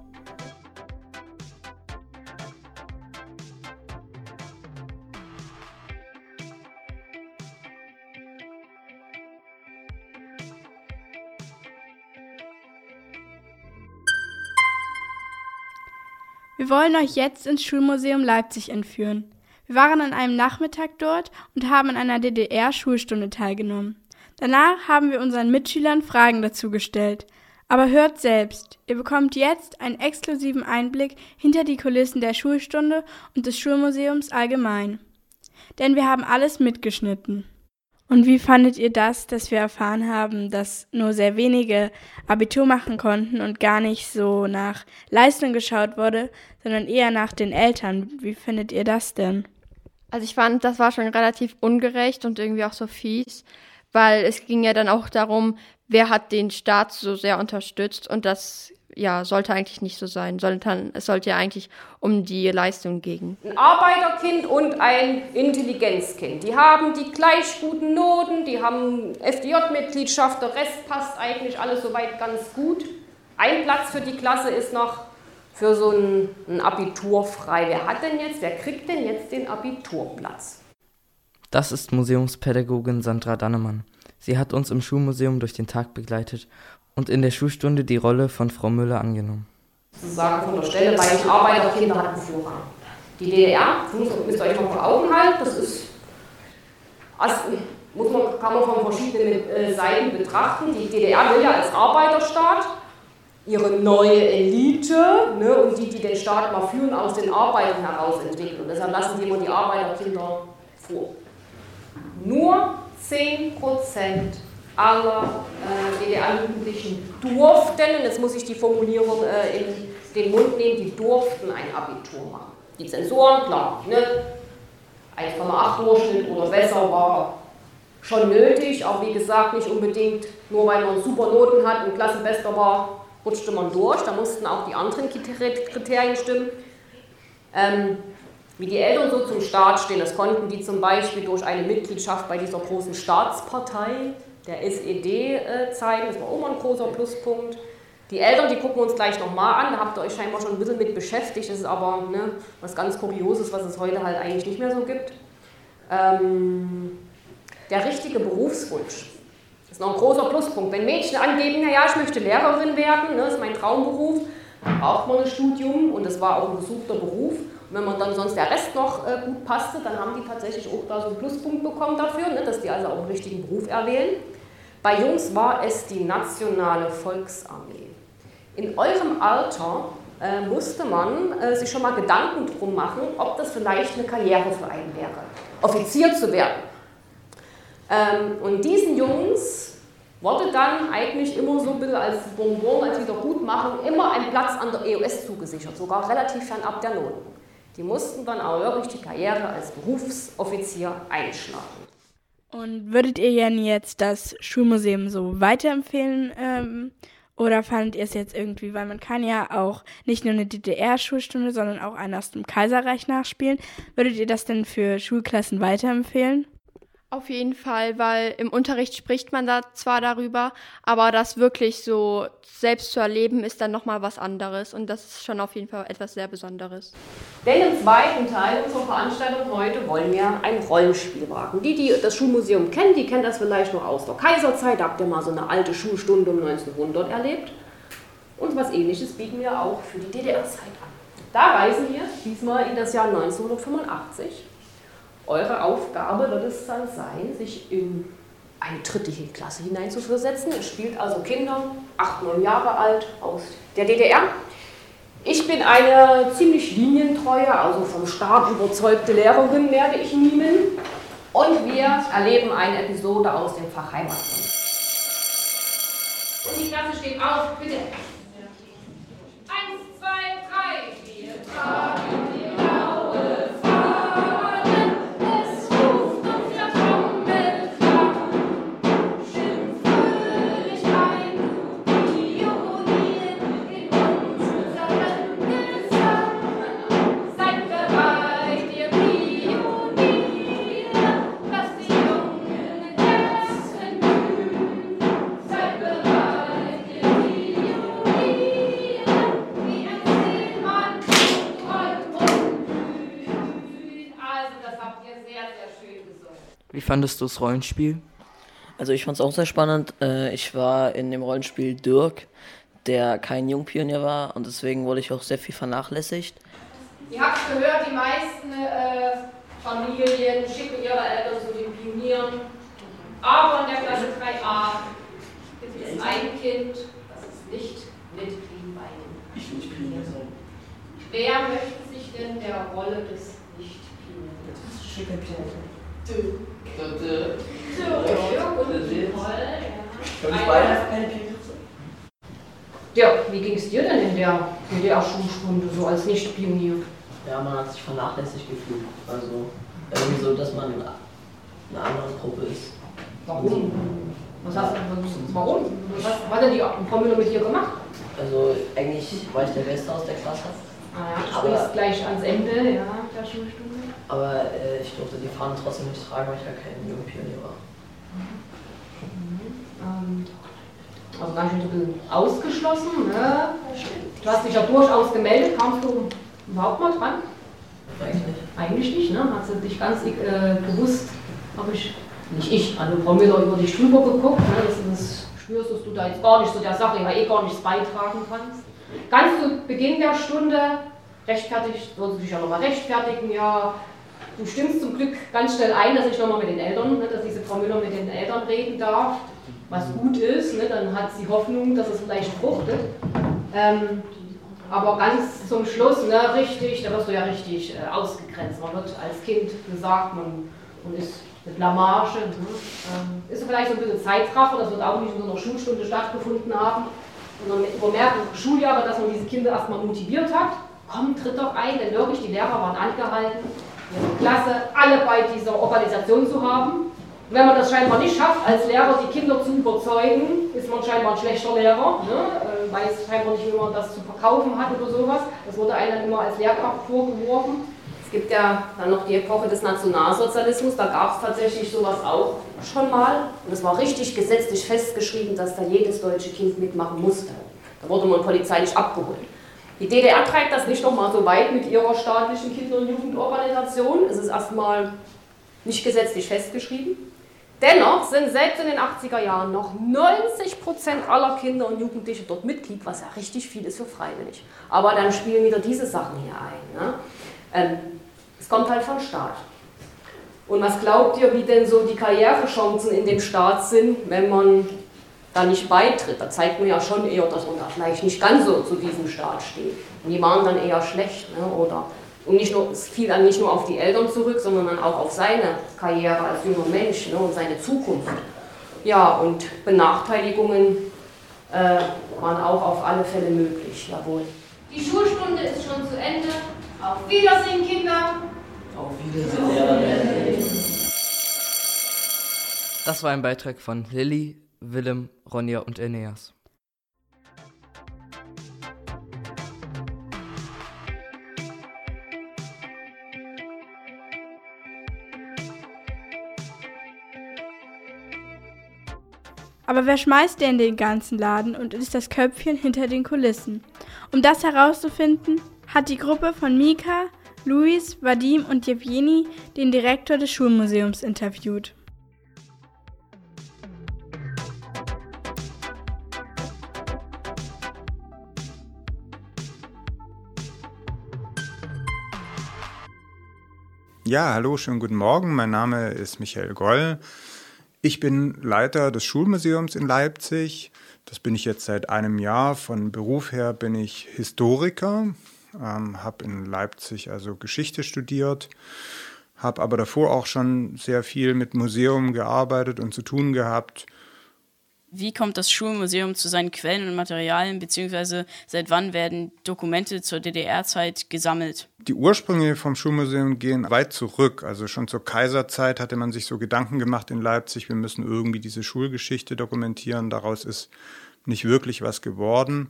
Wir wollen euch jetzt ins Schulmuseum Leipzig entführen. Wir waren an einem Nachmittag dort und haben an einer DDR-Schulstunde teilgenommen. Danach haben wir unseren Mitschülern Fragen dazu gestellt. Aber hört selbst, ihr bekommt jetzt einen exklusiven Einblick hinter die Kulissen der Schulstunde und des Schulmuseums allgemein. Denn wir haben alles mitgeschnitten. Und wie fandet ihr das, dass wir erfahren haben, dass nur sehr wenige Abitur machen konnten und gar nicht so nach Leistung geschaut wurde, sondern eher nach den Eltern? Wie findet ihr das denn? Also ich fand, das war schon relativ ungerecht und irgendwie auch so fies, weil es ging ja dann auch darum, wer hat den Staat so sehr unterstützt und das sollte eigentlich nicht so sein. Es sollte ja eigentlich um die Leistung gehen. Ein Arbeiterkind und ein Intelligenzkind. Die haben die gleich guten Noten, die haben FDJ-Mitgliedschaft, der Rest passt eigentlich alles soweit ganz gut. Ein Platz für die Klasse ist noch für so ein Abitur frei. Wer kriegt denn jetzt den Abiturplatz? Das ist Museumspädagogin Sandra Dannemann. Sie hat uns im Schulmuseum durch den Tag begleitet und in der Schulstunde die Rolle von Frau Müller angenommen. Sozusagen von der Stelle, weil ich Arbeiterkinder hatten Vorrang. Die DDR, müsst ihr euch mal vor Augen halten, das ist, also kann man von verschiedenen Seiten betrachten. Die DDR will ja als Arbeiterstaat ihre neue Elite, ne, und die den Staat mal führen, aus den Arbeitern heraus entwickeln. Und deshalb lassen die immer die Arbeiterkinder vor. Nur 10% aller DDR-Jugendlichen durften, und jetzt muss ich die Formulierung in den Mund nehmen, die durften ein Abitur machen. Die Zensoren, klar, ne? 1,8 Durchschnitt oder besser war schon nötig, auch wie gesagt nicht unbedingt, nur weil man super Noten hat und Klassenbester war, rutschte man durch, da mussten auch die anderen Kriterien stimmen. Wie die Eltern so zum Staat stehen, das konnten die zum Beispiel durch eine Mitgliedschaft bei dieser großen Staatspartei, der SED, zeigen, das war auch mal ein großer Pluspunkt. Die Eltern, die gucken wir uns gleich nochmal an, da habt ihr euch scheinbar schon ein bisschen mit beschäftigt, das ist aber was ganz Kurioses, was es heute halt eigentlich nicht mehr so gibt. Der richtige Berufswunsch. Das ist noch ein großer Pluspunkt. Wenn Mädchen angeben, ja, ich möchte Lehrerin werden, das ist mein Traumberuf, dann braucht man ein Studium und das war auch ein gesuchter Beruf. Und wenn man dann sonst der Rest noch gut passte, dann haben die tatsächlich auch da so einen Pluspunkt bekommen dafür, dass die also auch einen richtigen Beruf erwählen. Bei Jungs war es die Nationale Volksarmee. In eurem Alter musste man sich schon mal Gedanken drum machen, ob das vielleicht eine Karriere für einen wäre, Offizier zu werden. Und diesen Jungs wurde dann eigentlich immer so ein bisschen als Bonbon, als Wiedergutmachung, immer ein Platz an der EOS zugesichert, sogar relativ fernab der Noten. Die mussten dann auch wirklich die Karriere als Berufsoffizier einschlagen. Und würdet ihr jetzt das Schulmuseum so weiterempfehlen? Oder fandet ihr es jetzt irgendwie, weil man kann ja auch nicht nur eine DDR-Schulstunde, sondern auch eine aus dem Kaiserreich nachspielen. Würdet ihr das denn für Schulklassen weiterempfehlen? Auf jeden Fall, weil im Unterricht spricht man da zwar darüber, aber das wirklich so selbst zu erleben ist dann nochmal was anderes und das ist schon auf jeden Fall etwas sehr Besonderes. Denn im zweiten Teil unserer Veranstaltung heute wollen wir ein Rollenspiel wagen. Die das Schulmuseum kennen, die kennen das vielleicht noch aus der Kaiserzeit, da habt ihr mal so eine alte Schulstunde um 1900 erlebt. Und was Ähnliches bieten wir auch für die DDR-Zeit an. Da reisen wir diesmal in das Jahr 1985. Eure Aufgabe wird es dann sein, sich in eine dritte Klasse hineinzuversetzen. Ihr spielt also Kinder, 8, 9 Jahre alt, aus der DDR. Ich bin eine ziemlich linientreue, also vom Staat überzeugte Lehrerin werde ich mimen. Und wir erleben eine Episode aus dem Fach Heimatkunde. Und die Klasse steht auf, bitte. 1, 2, 3, wir tragen die blaue Fahne. Es ruft uns der Trommelklang. Schimpf fröhlich ein, du Pionier in unserem Gesang. Seid bereit, ihr Pionier, lasst die jungen Herzen glühen. Seid bereit, ihr Pionier, wie ein Seemann träumt und blüht. Also, das habt ihr sehr, sehr schön gesungen. Wie fandest du das Rollenspiel? Also ich fand es auch sehr spannend. Ich war in dem Rollenspiel Dirk, der kein Jungpionier war und deswegen wurde ich auch sehr viel vernachlässigt. Ihr habt gehört, die meisten Familien schicken ihre Eltern zu den Pionieren. Aber in der Klasse 3a gibt es ein Kind, das ist nicht Mitglied bei den Pionieren. Wer möchte sich denn der Rolle des Nicht-Pioniers? Ja, wie ging es dir denn in der DDR-Schulstunde so als Nicht-Pionier? Ja, man hat sich vernachlässigt gefühlt. Also irgendwie so, dass man in einer anderen Gruppe ist. Warum? Warum? Was hat denn die Frau Müller mit dir gemacht? Also eigentlich war ich der Beste aus der Klasse. Ah ja, du springst gleich ans Ende der Schulstunde. Aber ich durfte die Fahnen trotzdem nicht tragen, weil ich ja kein Jungpionier war. Also ganz schön so ein bisschen ausgeschlossen. Ne? Du hast dich ja durchaus gemeldet, kamst du überhaupt mal dran? Eigentlich nicht. Eigentlich nicht, ne? Hast du dich ganz bewusst habe also Frau Müller über dich drüber geguckt, ne, das spürst, dass du da jetzt gar nicht zu der Sache gar nichts beitragen kannst. Ganz zu Beginn der Stunde würdest du dich ja nochmal rechtfertigen, ja, du stimmst zum Glück ganz schnell ein, dass ich nochmal mit den Eltern, ne, dass diese Frau Müller mit den Eltern reden darf, was gut ist, ne, dann hat sie Hoffnung, dass es vielleicht fruchtet. Aber ganz zum Schluss, ne, richtig, da wirst du ja richtig ausgegrenzt. Man wird als Kind gesagt, man ist mit Blamage. Ne, ist vielleicht so ein bisschen Zeitraffer, das wird auch nicht in so einer Schulstunde stattgefunden haben, sondern über mehrere Schuljahre, dass man diese Kinder erstmal motiviert hat. Komm, tritt doch ein, denn wirklich die Lehrer waren angehalten, ihre Klasse alle bei dieser Organisation zu haben. Und wenn man das scheinbar nicht schafft, als Lehrer die Kinder zu überzeugen, ist man scheinbar ein schlechter Lehrer, ne? Weiß scheinbar nicht, wie man das zu verkaufen hat oder sowas. Das wurde einem immer als Lehrkraft vorgeworfen. Es gibt ja dann noch die Epoche des Nationalsozialismus, da gab es tatsächlich sowas auch schon mal. Und es war richtig gesetzlich festgeschrieben, dass da jedes deutsche Kind mitmachen musste. Da wurde man polizeilich abgeholt. Die DDR treibt das nicht nochmal so weit mit ihrer staatlichen Kinder- und Jugendorganisation. Es ist erstmal nicht gesetzlich festgeschrieben. Dennoch sind selbst in den 80er Jahren noch 90% aller Kinder und Jugendliche dort Mitglied, was ja richtig viel ist für freiwillig. Aber dann spielen wieder diese Sachen hier ein. Ne? Es kommt halt vom Staat. Und was glaubt ihr, wie denn so die Karrierechancen in dem Staat sind, wenn man da nicht beitritt? Da zeigt man ja schon eher, dass man da vielleicht nicht ganz so zu diesem Staat steht. Und die waren dann eher schlecht, ne? Und es fiel dann nicht nur auf die Eltern zurück, sondern dann auch auf seine Karriere als junger Mensch, ne, und seine Zukunft. Ja, und Benachteiligungen waren auch auf alle Fälle möglich, jawohl. Die Schulstunde ist schon zu Ende. Auf Wiedersehen, Kinder! Auf Wiedersehen! Das war ein Beitrag von Lilly, Willem, Ronja und Eneas. Aber wer schmeißt denn den ganzen Laden und ist das Köpfchen hinter den Kulissen? Um das herauszufinden, hat die Gruppe von Mika, Luis, Vadim und Jewgeni den Direktor des Schulmuseums interviewt. Ja, hallo, schönen guten Morgen. Mein Name ist Michael Goll. Ich bin Leiter des Schulmuseums in Leipzig. Das bin ich jetzt seit einem Jahr. Von Beruf her bin ich Historiker, habe in Leipzig also Geschichte studiert, habe aber davor auch schon sehr viel mit Museum gearbeitet und zu tun gehabt. Wie kommt das Schulmuseum zu seinen Quellen und Materialien, beziehungsweise seit wann werden Dokumente zur DDR-Zeit gesammelt? Die Ursprünge vom Schulmuseum gehen weit zurück. Also schon zur Kaiserzeit hatte man sich so Gedanken gemacht in Leipzig, wir müssen irgendwie diese Schulgeschichte dokumentieren. Daraus ist nicht wirklich was geworden.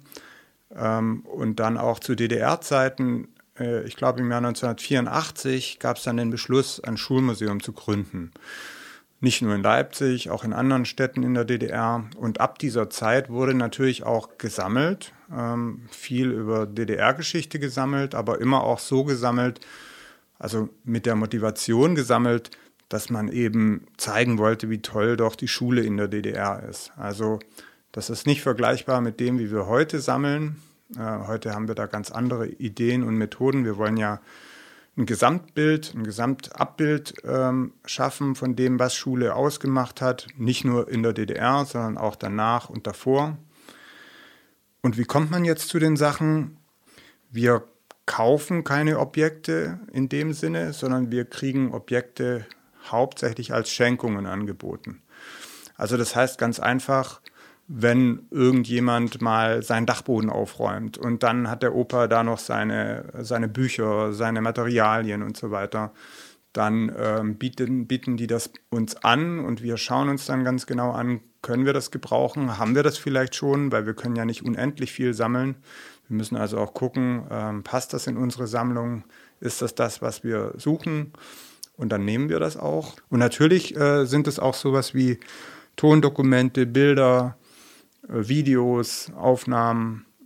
Und dann auch zu DDR-Zeiten, ich glaube im Jahr 1984, gab es dann den Beschluss, ein Schulmuseum zu gründen. Nicht nur in Leipzig, auch in anderen Städten in der DDR. Und ab dieser Zeit wurde natürlich auch gesammelt, viel über DDR-Geschichte gesammelt, aber immer auch so gesammelt, also mit der Motivation gesammelt, dass man eben zeigen wollte, wie toll doch die Schule in der DDR ist. Also das ist nicht vergleichbar mit dem, wie wir heute sammeln. Heute haben wir da ganz andere Ideen und Methoden. Wir wollen ja ein Gesamtbild, ein Gesamtabbild schaffen von dem, was Schule ausgemacht hat. Nicht nur in der DDR, sondern auch danach und davor. Und wie kommt man jetzt zu den Sachen? Wir kaufen keine Objekte in dem Sinne, sondern wir kriegen Objekte hauptsächlich als Schenkungen angeboten. Also das heißt ganz einfach, wenn irgendjemand mal seinen Dachboden aufräumt und dann hat der Opa da noch seine Bücher, seine Materialien und so weiter, dann bieten die das uns an und wir schauen uns dann ganz genau an, können wir das gebrauchen, haben wir das vielleicht schon, weil wir können ja nicht unendlich viel sammeln. Wir müssen also auch gucken, passt das in unsere Sammlung, ist das, was wir suchen, und dann nehmen wir das auch. Und natürlich sind es auch sowas wie Tondokumente, Bilder, Videos, Aufnahmen,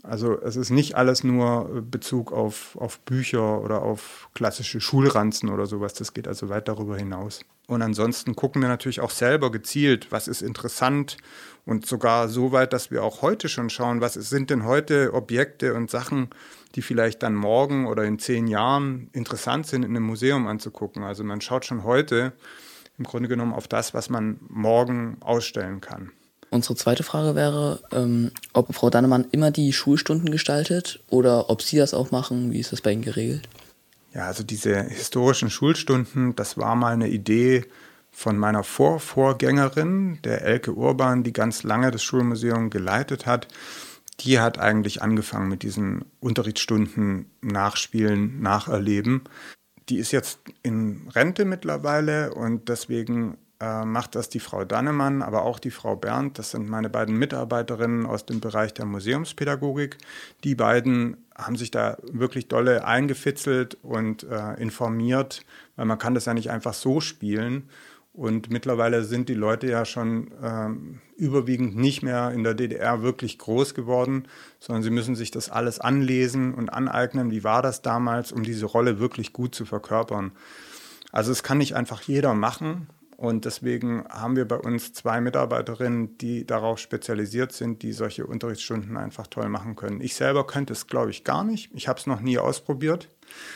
Also es ist nicht alles nur Bezug auf Bücher oder auf klassische Schulranzen oder sowas. Das geht also weit darüber hinaus. Und ansonsten gucken wir natürlich auch selber gezielt, was ist interessant und sogar so weit, dass wir auch heute schon schauen, was sind denn heute Objekte und Sachen, die vielleicht dann morgen oder in 10 Jahren interessant sind, in einem Museum anzugucken. Also man schaut schon heute im Grunde genommen auf das, was man morgen ausstellen kann. Unsere zweite Frage wäre, ob Frau Dannemann immer die Schulstunden gestaltet oder ob Sie das auch machen. Wie ist das bei Ihnen geregelt? Ja, also diese historischen Schulstunden, das war mal eine Idee von meiner Vorgängerin, der Elke Urban, die ganz lange das Schulmuseum geleitet hat. Die hat eigentlich angefangen mit diesen Unterrichtsstunden nachspielen, nacherleben. Die ist jetzt in Rente mittlerweile und deswegen macht das die Frau Dannemann, aber auch die Frau Berndt. Das sind meine beiden Mitarbeiterinnen aus dem Bereich der Museumspädagogik. Die beiden haben sich da wirklich dolle eingefitzelt und informiert, weil man kann das ja nicht einfach so spielen. Und mittlerweile sind die Leute ja schon überwiegend nicht mehr in der DDR wirklich groß geworden, sondern sie müssen sich das alles anlesen und aneignen. Wie war das damals, um diese Rolle wirklich gut zu verkörpern? Also es kann nicht einfach jeder machen. Und deswegen haben wir bei uns 2 Mitarbeiterinnen, die darauf spezialisiert sind, die solche Unterrichtsstunden einfach toll machen können. Ich selber könnte es, glaube ich, gar nicht. Ich habe es noch nie ausprobiert,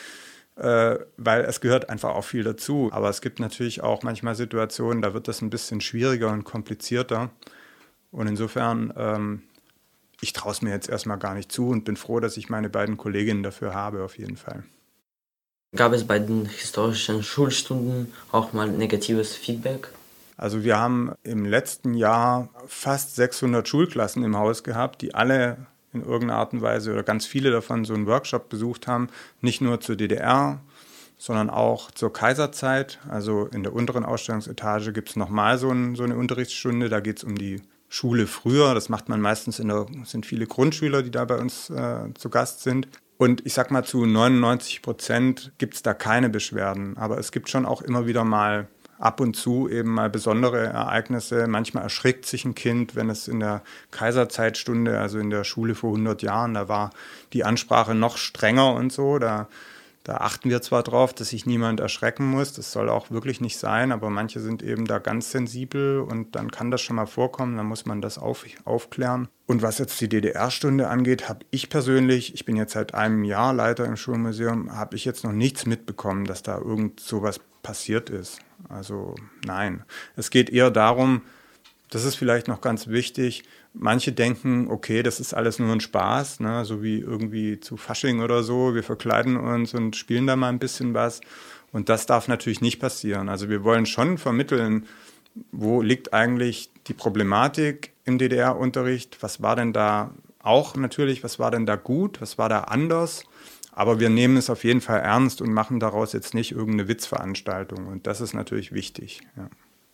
weil es gehört einfach auch viel dazu. Aber es gibt natürlich auch manchmal Situationen, da wird das ein bisschen schwieriger und komplizierter. Und insofern, ich traue es mir jetzt erstmal gar nicht zu und bin froh, dass ich meine beiden Kolleginnen dafür habe, auf jeden Fall. Gab es bei den historischen Schulstunden auch mal negatives Feedback? Also wir haben im letzten Jahr fast 600 Schulklassen im Haus gehabt, die alle in irgendeiner Art und Weise oder ganz viele davon so einen Workshop besucht haben. Nicht nur zur DDR, sondern auch zur Kaiserzeit. Also in der unteren Ausstellungsetage gibt es nochmal so eine Unterrichtsstunde. Da geht es um die Schule früher. Das macht man meistens sind viele Grundschüler, die da bei uns zu Gast sind. Und ich sag mal, zu 99% gibt es da keine Beschwerden. Aber es gibt schon auch immer wieder mal ab und zu eben mal besondere Ereignisse. Manchmal erschrickt sich ein Kind, wenn es in der Kaiserzeitstunde, also in der Schule vor 100 Jahren, da war die Ansprache noch strenger und so. Da achten wir zwar drauf, dass sich niemand erschrecken muss, das soll auch wirklich nicht sein, aber manche sind eben da ganz sensibel und dann kann das schon mal vorkommen, dann muss man das aufklären. Und was jetzt die DDR-Stunde angeht, habe ich persönlich, ich bin jetzt seit einem Jahr Leiter im Schulmuseum, habe ich jetzt noch nichts mitbekommen, dass da irgend sowas passiert ist. Also nein, es geht eher darum, das ist vielleicht noch ganz wichtig, manche denken, okay, das ist alles nur ein Spaß, ne? So wie irgendwie zu Fasching oder so, wir verkleiden uns und spielen da mal ein bisschen was. Und das darf natürlich nicht passieren. Also wir wollen schon vermitteln, wo liegt eigentlich die Problematik im DDR-Unterricht, was war denn da auch natürlich, was war denn da gut, was war da anders. Aber wir nehmen es auf jeden Fall ernst und machen daraus jetzt nicht irgendeine Witzveranstaltung. Und das ist natürlich wichtig, ja.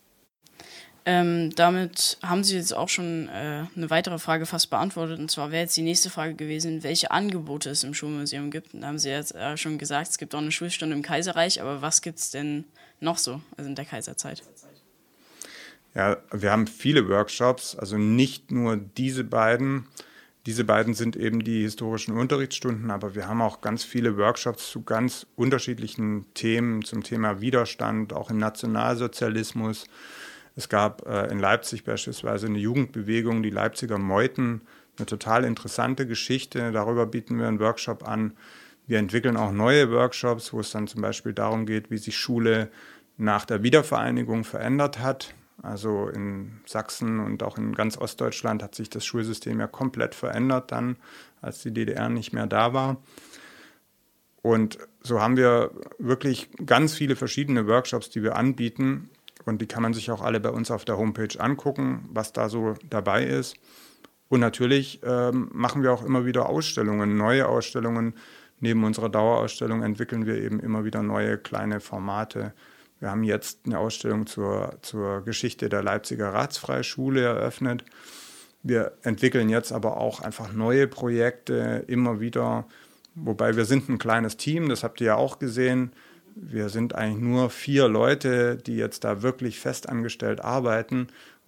Damit haben Sie jetzt auch schon eine weitere Frage fast beantwortet. Und zwar wäre jetzt die nächste Frage gewesen, welche Angebote es im Schulmuseum gibt. Und da haben Sie jetzt schon gesagt, es gibt auch eine Schulstunde im Kaiserreich. Aber was gibt es denn noch so, also in der Kaiserzeit? Ja, wir haben viele Workshops, also nicht nur diese beiden. Diese beiden sind eben die historischen Unterrichtsstunden, aber wir haben auch ganz viele Workshops zu ganz unterschiedlichen Themen, zum Thema Widerstand, auch im Nationalsozialismus. Es gab in Leipzig beispielsweise eine Jugendbewegung, die Leipziger Meuten, eine total interessante Geschichte. Darüber bieten wir einen Workshop an. Wir entwickeln auch neue Workshops, wo es dann zum Beispiel darum geht, wie sich Schule nach der Wiedervereinigung verändert hat. Also in Sachsen und auch in ganz Ostdeutschland hat sich das Schulsystem ja komplett verändert dann, als die DDR nicht mehr da war. Und so haben wir wirklich ganz viele verschiedene Workshops, die wir anbieten. Und die kann man sich auch alle bei uns auf der Homepage angucken, was da so dabei ist. Und natürlich machen wir auch immer wieder Ausstellungen, neue Ausstellungen. Neben unserer Dauerausstellung entwickeln wir eben immer wieder neue kleine Formate. Wir haben jetzt eine Ausstellung zur Geschichte der Leipziger Ratsfreischule eröffnet. Wir entwickeln jetzt aber auch einfach neue Projekte immer wieder. Wobei wir sind ein kleines Team, das habt ihr ja auch gesehen. Wir sind eigentlich nur 4 Leute, die jetzt da wirklich festangestellt arbeiten.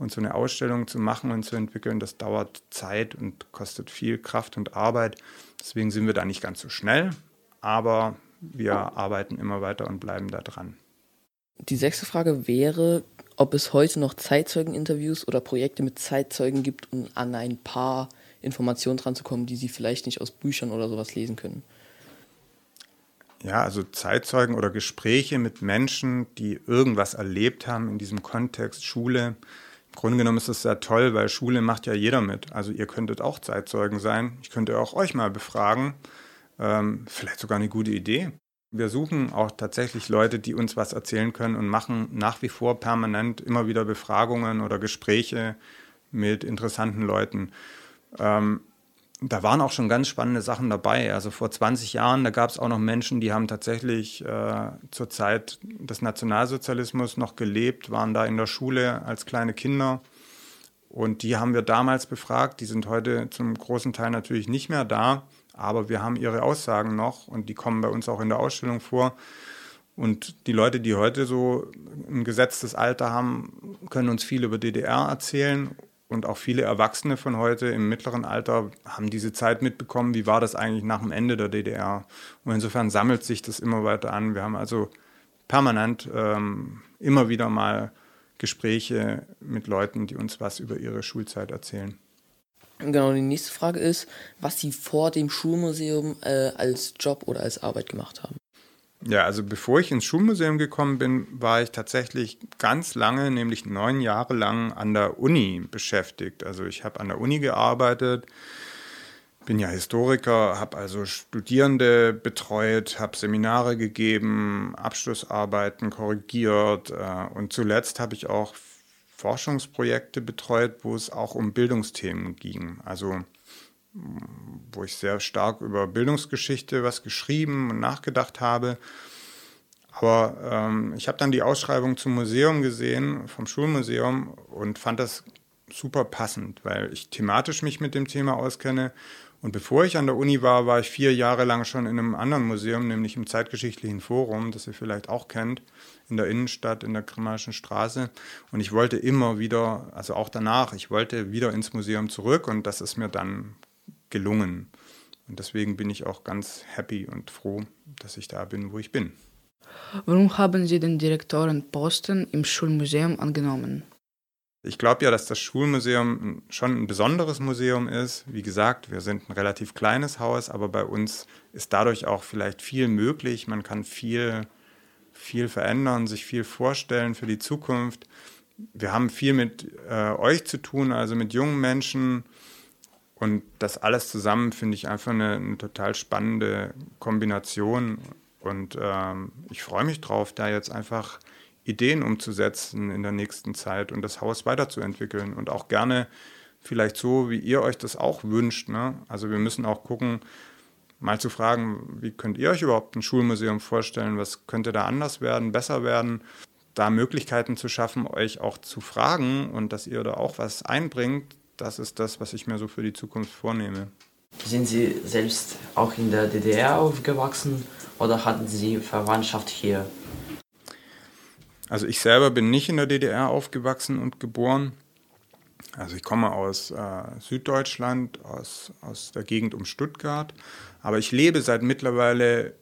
Und so eine Ausstellung zu machen und zu entwickeln, das dauert Zeit und kostet viel Kraft und Arbeit. Deswegen sind wir da nicht ganz so schnell, aber wir arbeiten immer weiter und bleiben da dran. Die 6. Frage wäre, ob es heute noch Zeitzeugeninterviews oder Projekte mit Zeitzeugen gibt, um an ein paar Informationen dran zu kommen, die Sie vielleicht nicht aus Büchern oder sowas lesen können. Ja, also Zeitzeugen oder Gespräche mit Menschen, die irgendwas erlebt haben in diesem Kontext Schule. Im Grunde genommen ist das sehr toll, weil Schule macht ja jeder mit. Also ihr könntet auch Zeitzeugen sein. Ich könnte auch euch mal befragen. Vielleicht sogar eine gute Idee. Wir suchen auch tatsächlich Leute, die uns was erzählen können und machen nach wie vor permanent immer wieder Befragungen oder Gespräche mit interessanten Leuten. Da waren auch schon ganz spannende Sachen dabei. Also vor 20 Jahren, da gab es auch noch Menschen, die haben tatsächlich zur Zeit des Nationalsozialismus noch gelebt, waren da in der Schule als kleine Kinder. Und die haben wir damals befragt. Die sind heute zum großen Teil natürlich nicht mehr da, aber wir haben ihre Aussagen noch und die kommen bei uns auch in der Ausstellung vor. Und die Leute, die heute so ein gesetztes Alter haben, können uns viel über DDR erzählen. Und auch viele Erwachsene von heute im mittleren Alter haben diese Zeit mitbekommen, wie war das eigentlich nach dem Ende der DDR. Und insofern sammelt sich das immer weiter an. Wir haben also permanent immer wieder mal Gespräche mit Leuten, die uns was über ihre Schulzeit erzählen. Genau, die nächste Frage ist, was Sie vor dem Schulmuseum als Job oder als Arbeit gemacht haben. Ja, also bevor ich ins Schulmuseum gekommen bin, war ich tatsächlich ganz lange, nämlich 9 Jahre lang an der Uni beschäftigt. Also ich habe an der Uni gearbeitet, bin ja Historiker, habe also Studierende betreut, habe Seminare gegeben, Abschlussarbeiten korrigiert und zuletzt habe ich auch Forschungsprojekte betreut, wo es auch um Bildungsthemen ging. Also wo ich sehr stark über Bildungsgeschichte was geschrieben und nachgedacht habe. Aber ich habe dann die Ausschreibung zum Museum gesehen, vom Schulmuseum, und fand das super passend, weil ich thematisch mich mit dem Thema auskenne. Und bevor ich an der Uni war, war ich 4 Jahre lang schon in einem anderen Museum, nämlich im Zeitgeschichtlichen Forum, das ihr vielleicht auch kennt, in der Innenstadt, in der Grimmaischen Straße. Und ich wollte immer wieder, also auch danach, ich wollte wieder ins Museum zurück und das ist mir dann gelungen. Und deswegen bin ich auch ganz happy und froh, dass ich da bin, wo ich bin. Warum haben Sie den Direktorenposten im Schulmuseum angenommen? Ich glaube ja, dass das Schulmuseum schon ein besonderes Museum ist. Wie gesagt, wir sind ein relativ kleines Haus, aber bei uns ist dadurch auch vielleicht viel möglich. Man kann viel verändern, sich viel vorstellen für die Zukunft. Wir haben viel mit euch zu tun, also mit jungen Menschen. Und das alles zusammen finde ich einfach eine total spannende Kombination. Und ich freue mich drauf, da jetzt einfach Ideen umzusetzen in der nächsten Zeit und das Haus weiterzuentwickeln. Und auch gerne vielleicht so, wie ihr euch das auch wünscht. Ne? Also wir müssen auch gucken, mal zu fragen, wie könnt ihr euch überhaupt ein Schulmuseum vorstellen? Was könnte da anders werden, besser werden? Da Möglichkeiten zu schaffen, euch auch zu fragen und dass ihr da auch was einbringt. Das ist das, was ich mir so für die Zukunft vornehme. Sind Sie selbst auch in der DDR aufgewachsen oder hatten Sie Verwandtschaft hier? Also ich selber bin nicht in der DDR aufgewachsen und geboren. Also ich komme aus Süddeutschland, aus der Gegend um Stuttgart. Aber ich lebe seit mittlerweile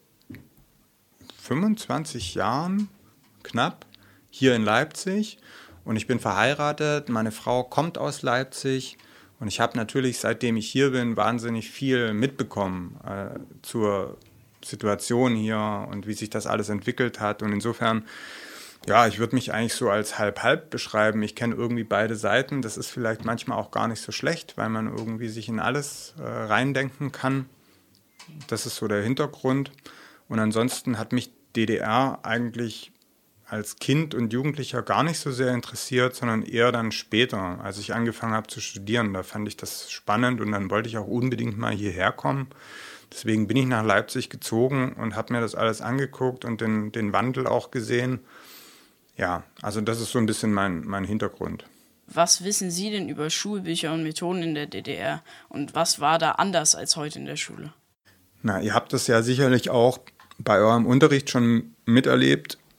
25 Jahren, knapp, hier in Leipzig. Und ich bin verheiratet, meine Frau kommt aus Leipzig und ich habe natürlich, seitdem ich hier bin, wahnsinnig viel mitbekommen zur Situation hier und wie sich das alles entwickelt hat. Und insofern, ja, ich würde mich eigentlich so als halb-halb beschreiben. Ich kenne irgendwie beide Seiten. Das ist vielleicht manchmal auch gar nicht so schlecht, weil man irgendwie sich in alles reindenken kann. Das ist so der Hintergrund. Und ansonsten hat mich DDR eigentlich als Kind und Jugendlicher gar nicht so sehr interessiert, sondern eher dann später, als ich angefangen habe zu studieren. Da fand ich das spannend und dann wollte ich auch unbedingt mal hierher kommen. Deswegen bin ich nach Leipzig gezogen und habe mir das alles angeguckt und den Wandel auch gesehen. Ja, also das ist so ein bisschen mein Hintergrund. Was wissen Sie denn über Schulbücher und Methoden in der DDR? Und was war da anders als heute in der Schule? Na, ihr habt das ja sicherlich auch bei eurem Unterricht schon miterlebt.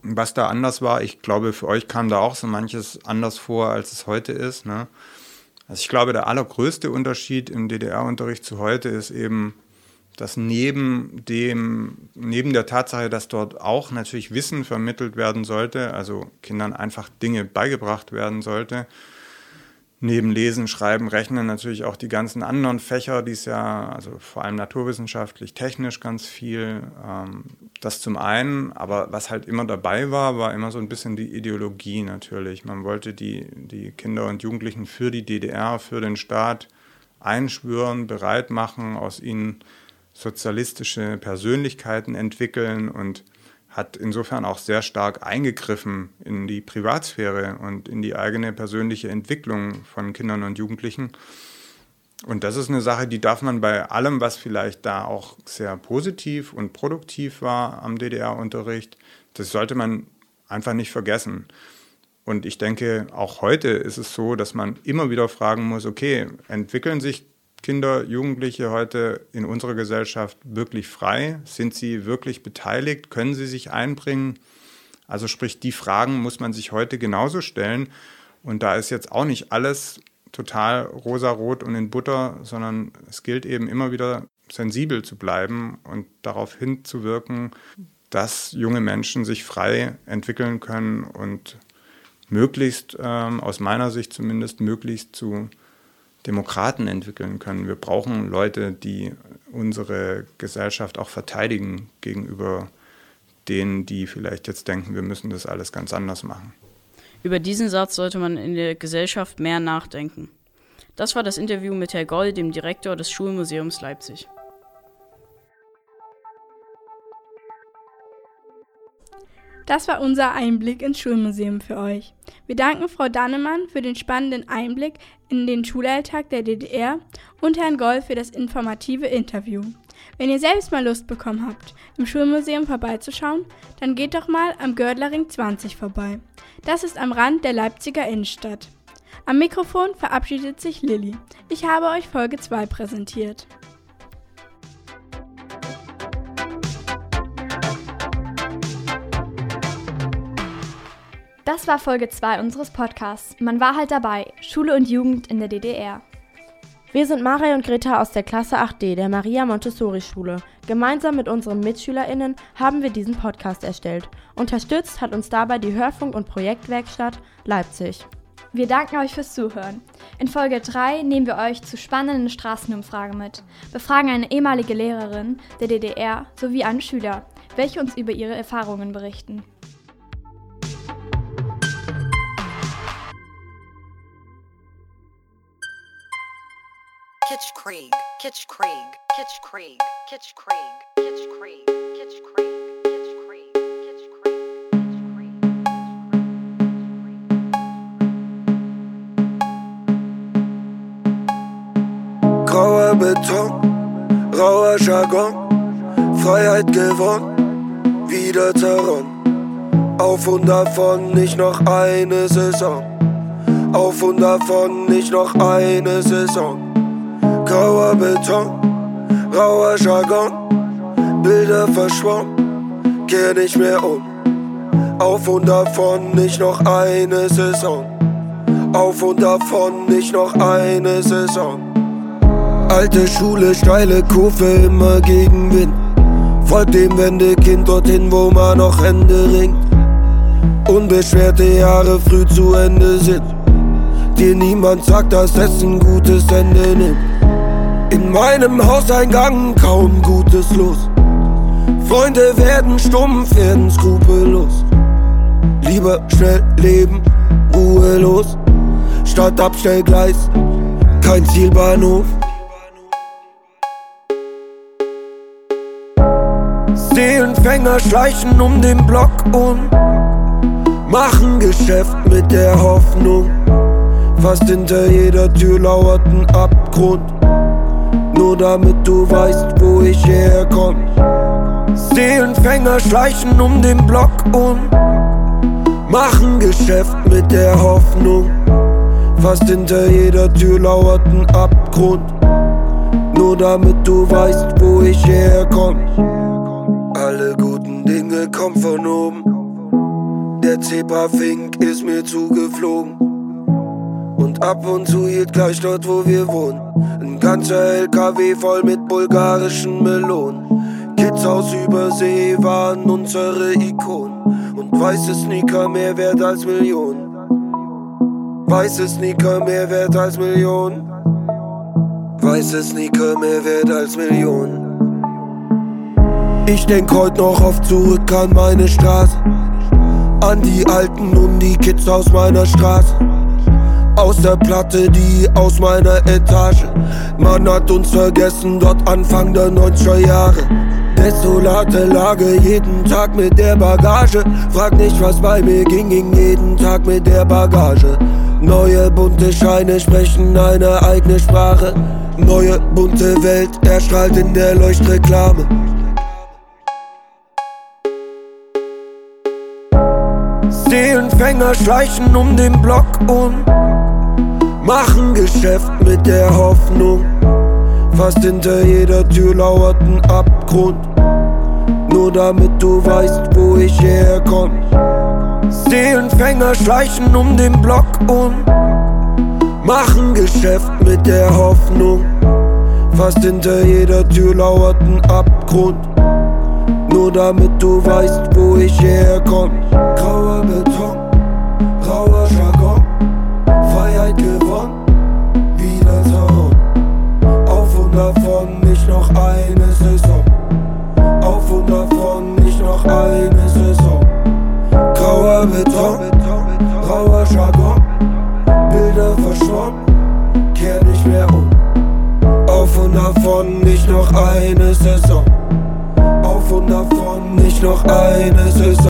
was da anders war. Ich glaube, für euch kam da auch so manches anders vor, als es heute ist, ne? Also ich glaube, der allergrößte Unterschied im DDR-Unterricht zu heute ist eben, dass neben der Tatsache, dass dort auch natürlich Wissen vermittelt werden sollte, also Kindern einfach Dinge beigebracht werden sollte, neben Lesen, Schreiben, Rechnen natürlich auch die ganzen anderen Fächer, die es ja, also vor allem naturwissenschaftlich, technisch ganz viel, das zum einen, aber was halt immer dabei war immer so ein bisschen die Ideologie natürlich. Man wollte die Kinder und Jugendlichen für die DDR, für den Staat einschwören, bereit machen, aus ihnen sozialistische Persönlichkeiten entwickeln und hat insofern auch sehr stark eingegriffen in die Privatsphäre und in die eigene persönliche Entwicklung von Kindern und Jugendlichen. Und das ist eine Sache, die darf man bei allem, was vielleicht da auch sehr positiv und produktiv war am DDR-Unterricht, das sollte man einfach nicht vergessen. Und ich denke, auch heute ist es so, dass man immer wieder fragen muss, okay, entwickeln sich Kinder, Jugendliche heute in unserer Gesellschaft wirklich frei? Sind sie wirklich beteiligt? Können sie sich einbringen? Also sprich, die Fragen muss man sich heute genauso stellen. Und da ist jetzt auch nicht alles total rosarot und in Butter, sondern es gilt eben immer wieder sensibel zu bleiben und darauf hinzuwirken, dass junge Menschen sich frei entwickeln können und möglichst, aus meiner Sicht zumindest, möglichst zu Demokraten entwickeln können. Wir brauchen Leute, die unsere Gesellschaft auch verteidigen gegenüber denen, die vielleicht jetzt denken, wir müssen das alles ganz anders machen. Über diesen Satz sollte man in der Gesellschaft mehr nachdenken. Das war das Interview mit Herrn Goll, dem Direktor des Schulmuseums Leipzig. Das war unser Einblick ins Schulmuseum für euch. Wir danken Frau Dannemann für den spannenden Einblick in den Schulalltag der DDR und Herrn Goll für das informative Interview. Wenn ihr selbst mal Lust bekommen habt, im Schulmuseum vorbeizuschauen, dann geht doch mal am Gördlerring 20 vorbei. Das ist am Rand der Leipziger Innenstadt. Am Mikrofon verabschiedet sich Lilly. Ich habe euch Folge 2 präsentiert. Das war Folge 2 unseres Podcasts. Man war halt dabei. Schule und Jugend in der DDR. Wir sind Maria und Greta aus der Klasse 8D der Maria Montessori Schule. Gemeinsam mit unseren MitschülerInnen haben wir diesen Podcast erstellt. Unterstützt hat uns dabei die Hörfunk- und Projektwerkstatt Leipzig. Wir danken euch fürs Zuhören. In Folge 3 nehmen wir euch zu spannenden Straßenumfragen mit, befragen eine ehemalige Lehrerin der DDR sowie einen Schüler, welche uns über ihre Erfahrungen berichten. Kitschkrieg, Kitschkrieg, Kitschkrieg, Kitschkrieg, Kitschkrieg, Kitschkrieg, Kitschkrieg, Kitschkrieg. Grauer Beton, rauer Jargon, Freiheit gewonnen, wieder zerronnen. Auf und davon nicht noch eine Saison, auf und davon nicht noch eine Saison. Grauer Beton, rauer Jargon, Bilder verschwommen, kehr nicht mehr um. Auf und davon nicht noch eine Saison, auf und davon nicht noch eine Saison. Alte Schule, steile Kurve, immer gegen Wind. Folgt dem Wendekind dorthin, wo man noch Hände ringt. Unbeschwerte Jahre früh zu Ende sind. Dir niemand sagt, dass es ein gutes Ende nimmt. In meinem Hauseingang kaum Gutes los. Freunde werden stumpf, werden skrupellos. Lieber schnell leben, ruhelos. Statt Abstellgleis, kein Zielbahnhof. Seelenfänger schleichen um den Block und machen Geschäft mit der Hoffnung. Fast hinter jeder Tür lauert ein Abgrund. Nur damit du weißt, wo ich herkomm. Seelenfänger schleichen um den Block und machen Geschäft mit der Hoffnung. Fast hinter jeder Tür lauert ein Abgrund. Nur damit du weißt, wo ich herkomm. Alle guten Dinge kommen von oben. der Zebrafink ist mir zugeflogen. Und ab und zu hielt gleich dort, wo wir wohnen, ein ganzer LKW voll mit bulgarischen Melonen. Kids aus Übersee waren unsere Ikonen. Und weiße Sneaker mehr wert als Millionen. Weiße Sneaker mehr wert als Millionen. Weiße Sneaker mehr wert als Millionen. Ich denk heut noch oft zurück an meine Straße, an die Alten und die Kids aus meiner Straße. Aus der Platte, die aus meiner Etage. Man hat uns vergessen, dort Anfang der 90er Jahre. Desolate Lage, jeden Tag mit der Bagage. Frag nicht, was bei mir ging jeden Tag mit der Bagage. Neue bunte Scheine sprechen eine eigene Sprache. Neue bunte Welt erstrahlt in der Leuchtreklame. Seelenfänger schleichen um den Block und machen Geschäft mit der Hoffnung. Fast hinter jeder Tür lauert ein Abgrund. Nur damit du weißt, wo ich herkomm. Seelenfänger schleichen um den Block und machen Geschäft mit der Hoffnung. Fast hinter jeder Tür lauert ein Abgrund. Nur damit du weißt, wo ich herkomm. Grauer Beton, rauer Jargon, Freiheit gewonnen, wieder zerhauen. Auf und davon, nicht noch eine Saison. Auf und davon, nicht noch eine Saison. Grauer Beton, rauer Jargon, Bilder verschwommen, kehr nicht mehr um. Auf und davon, nicht noch eine Saison. Auf und davon, nicht noch eine Saison.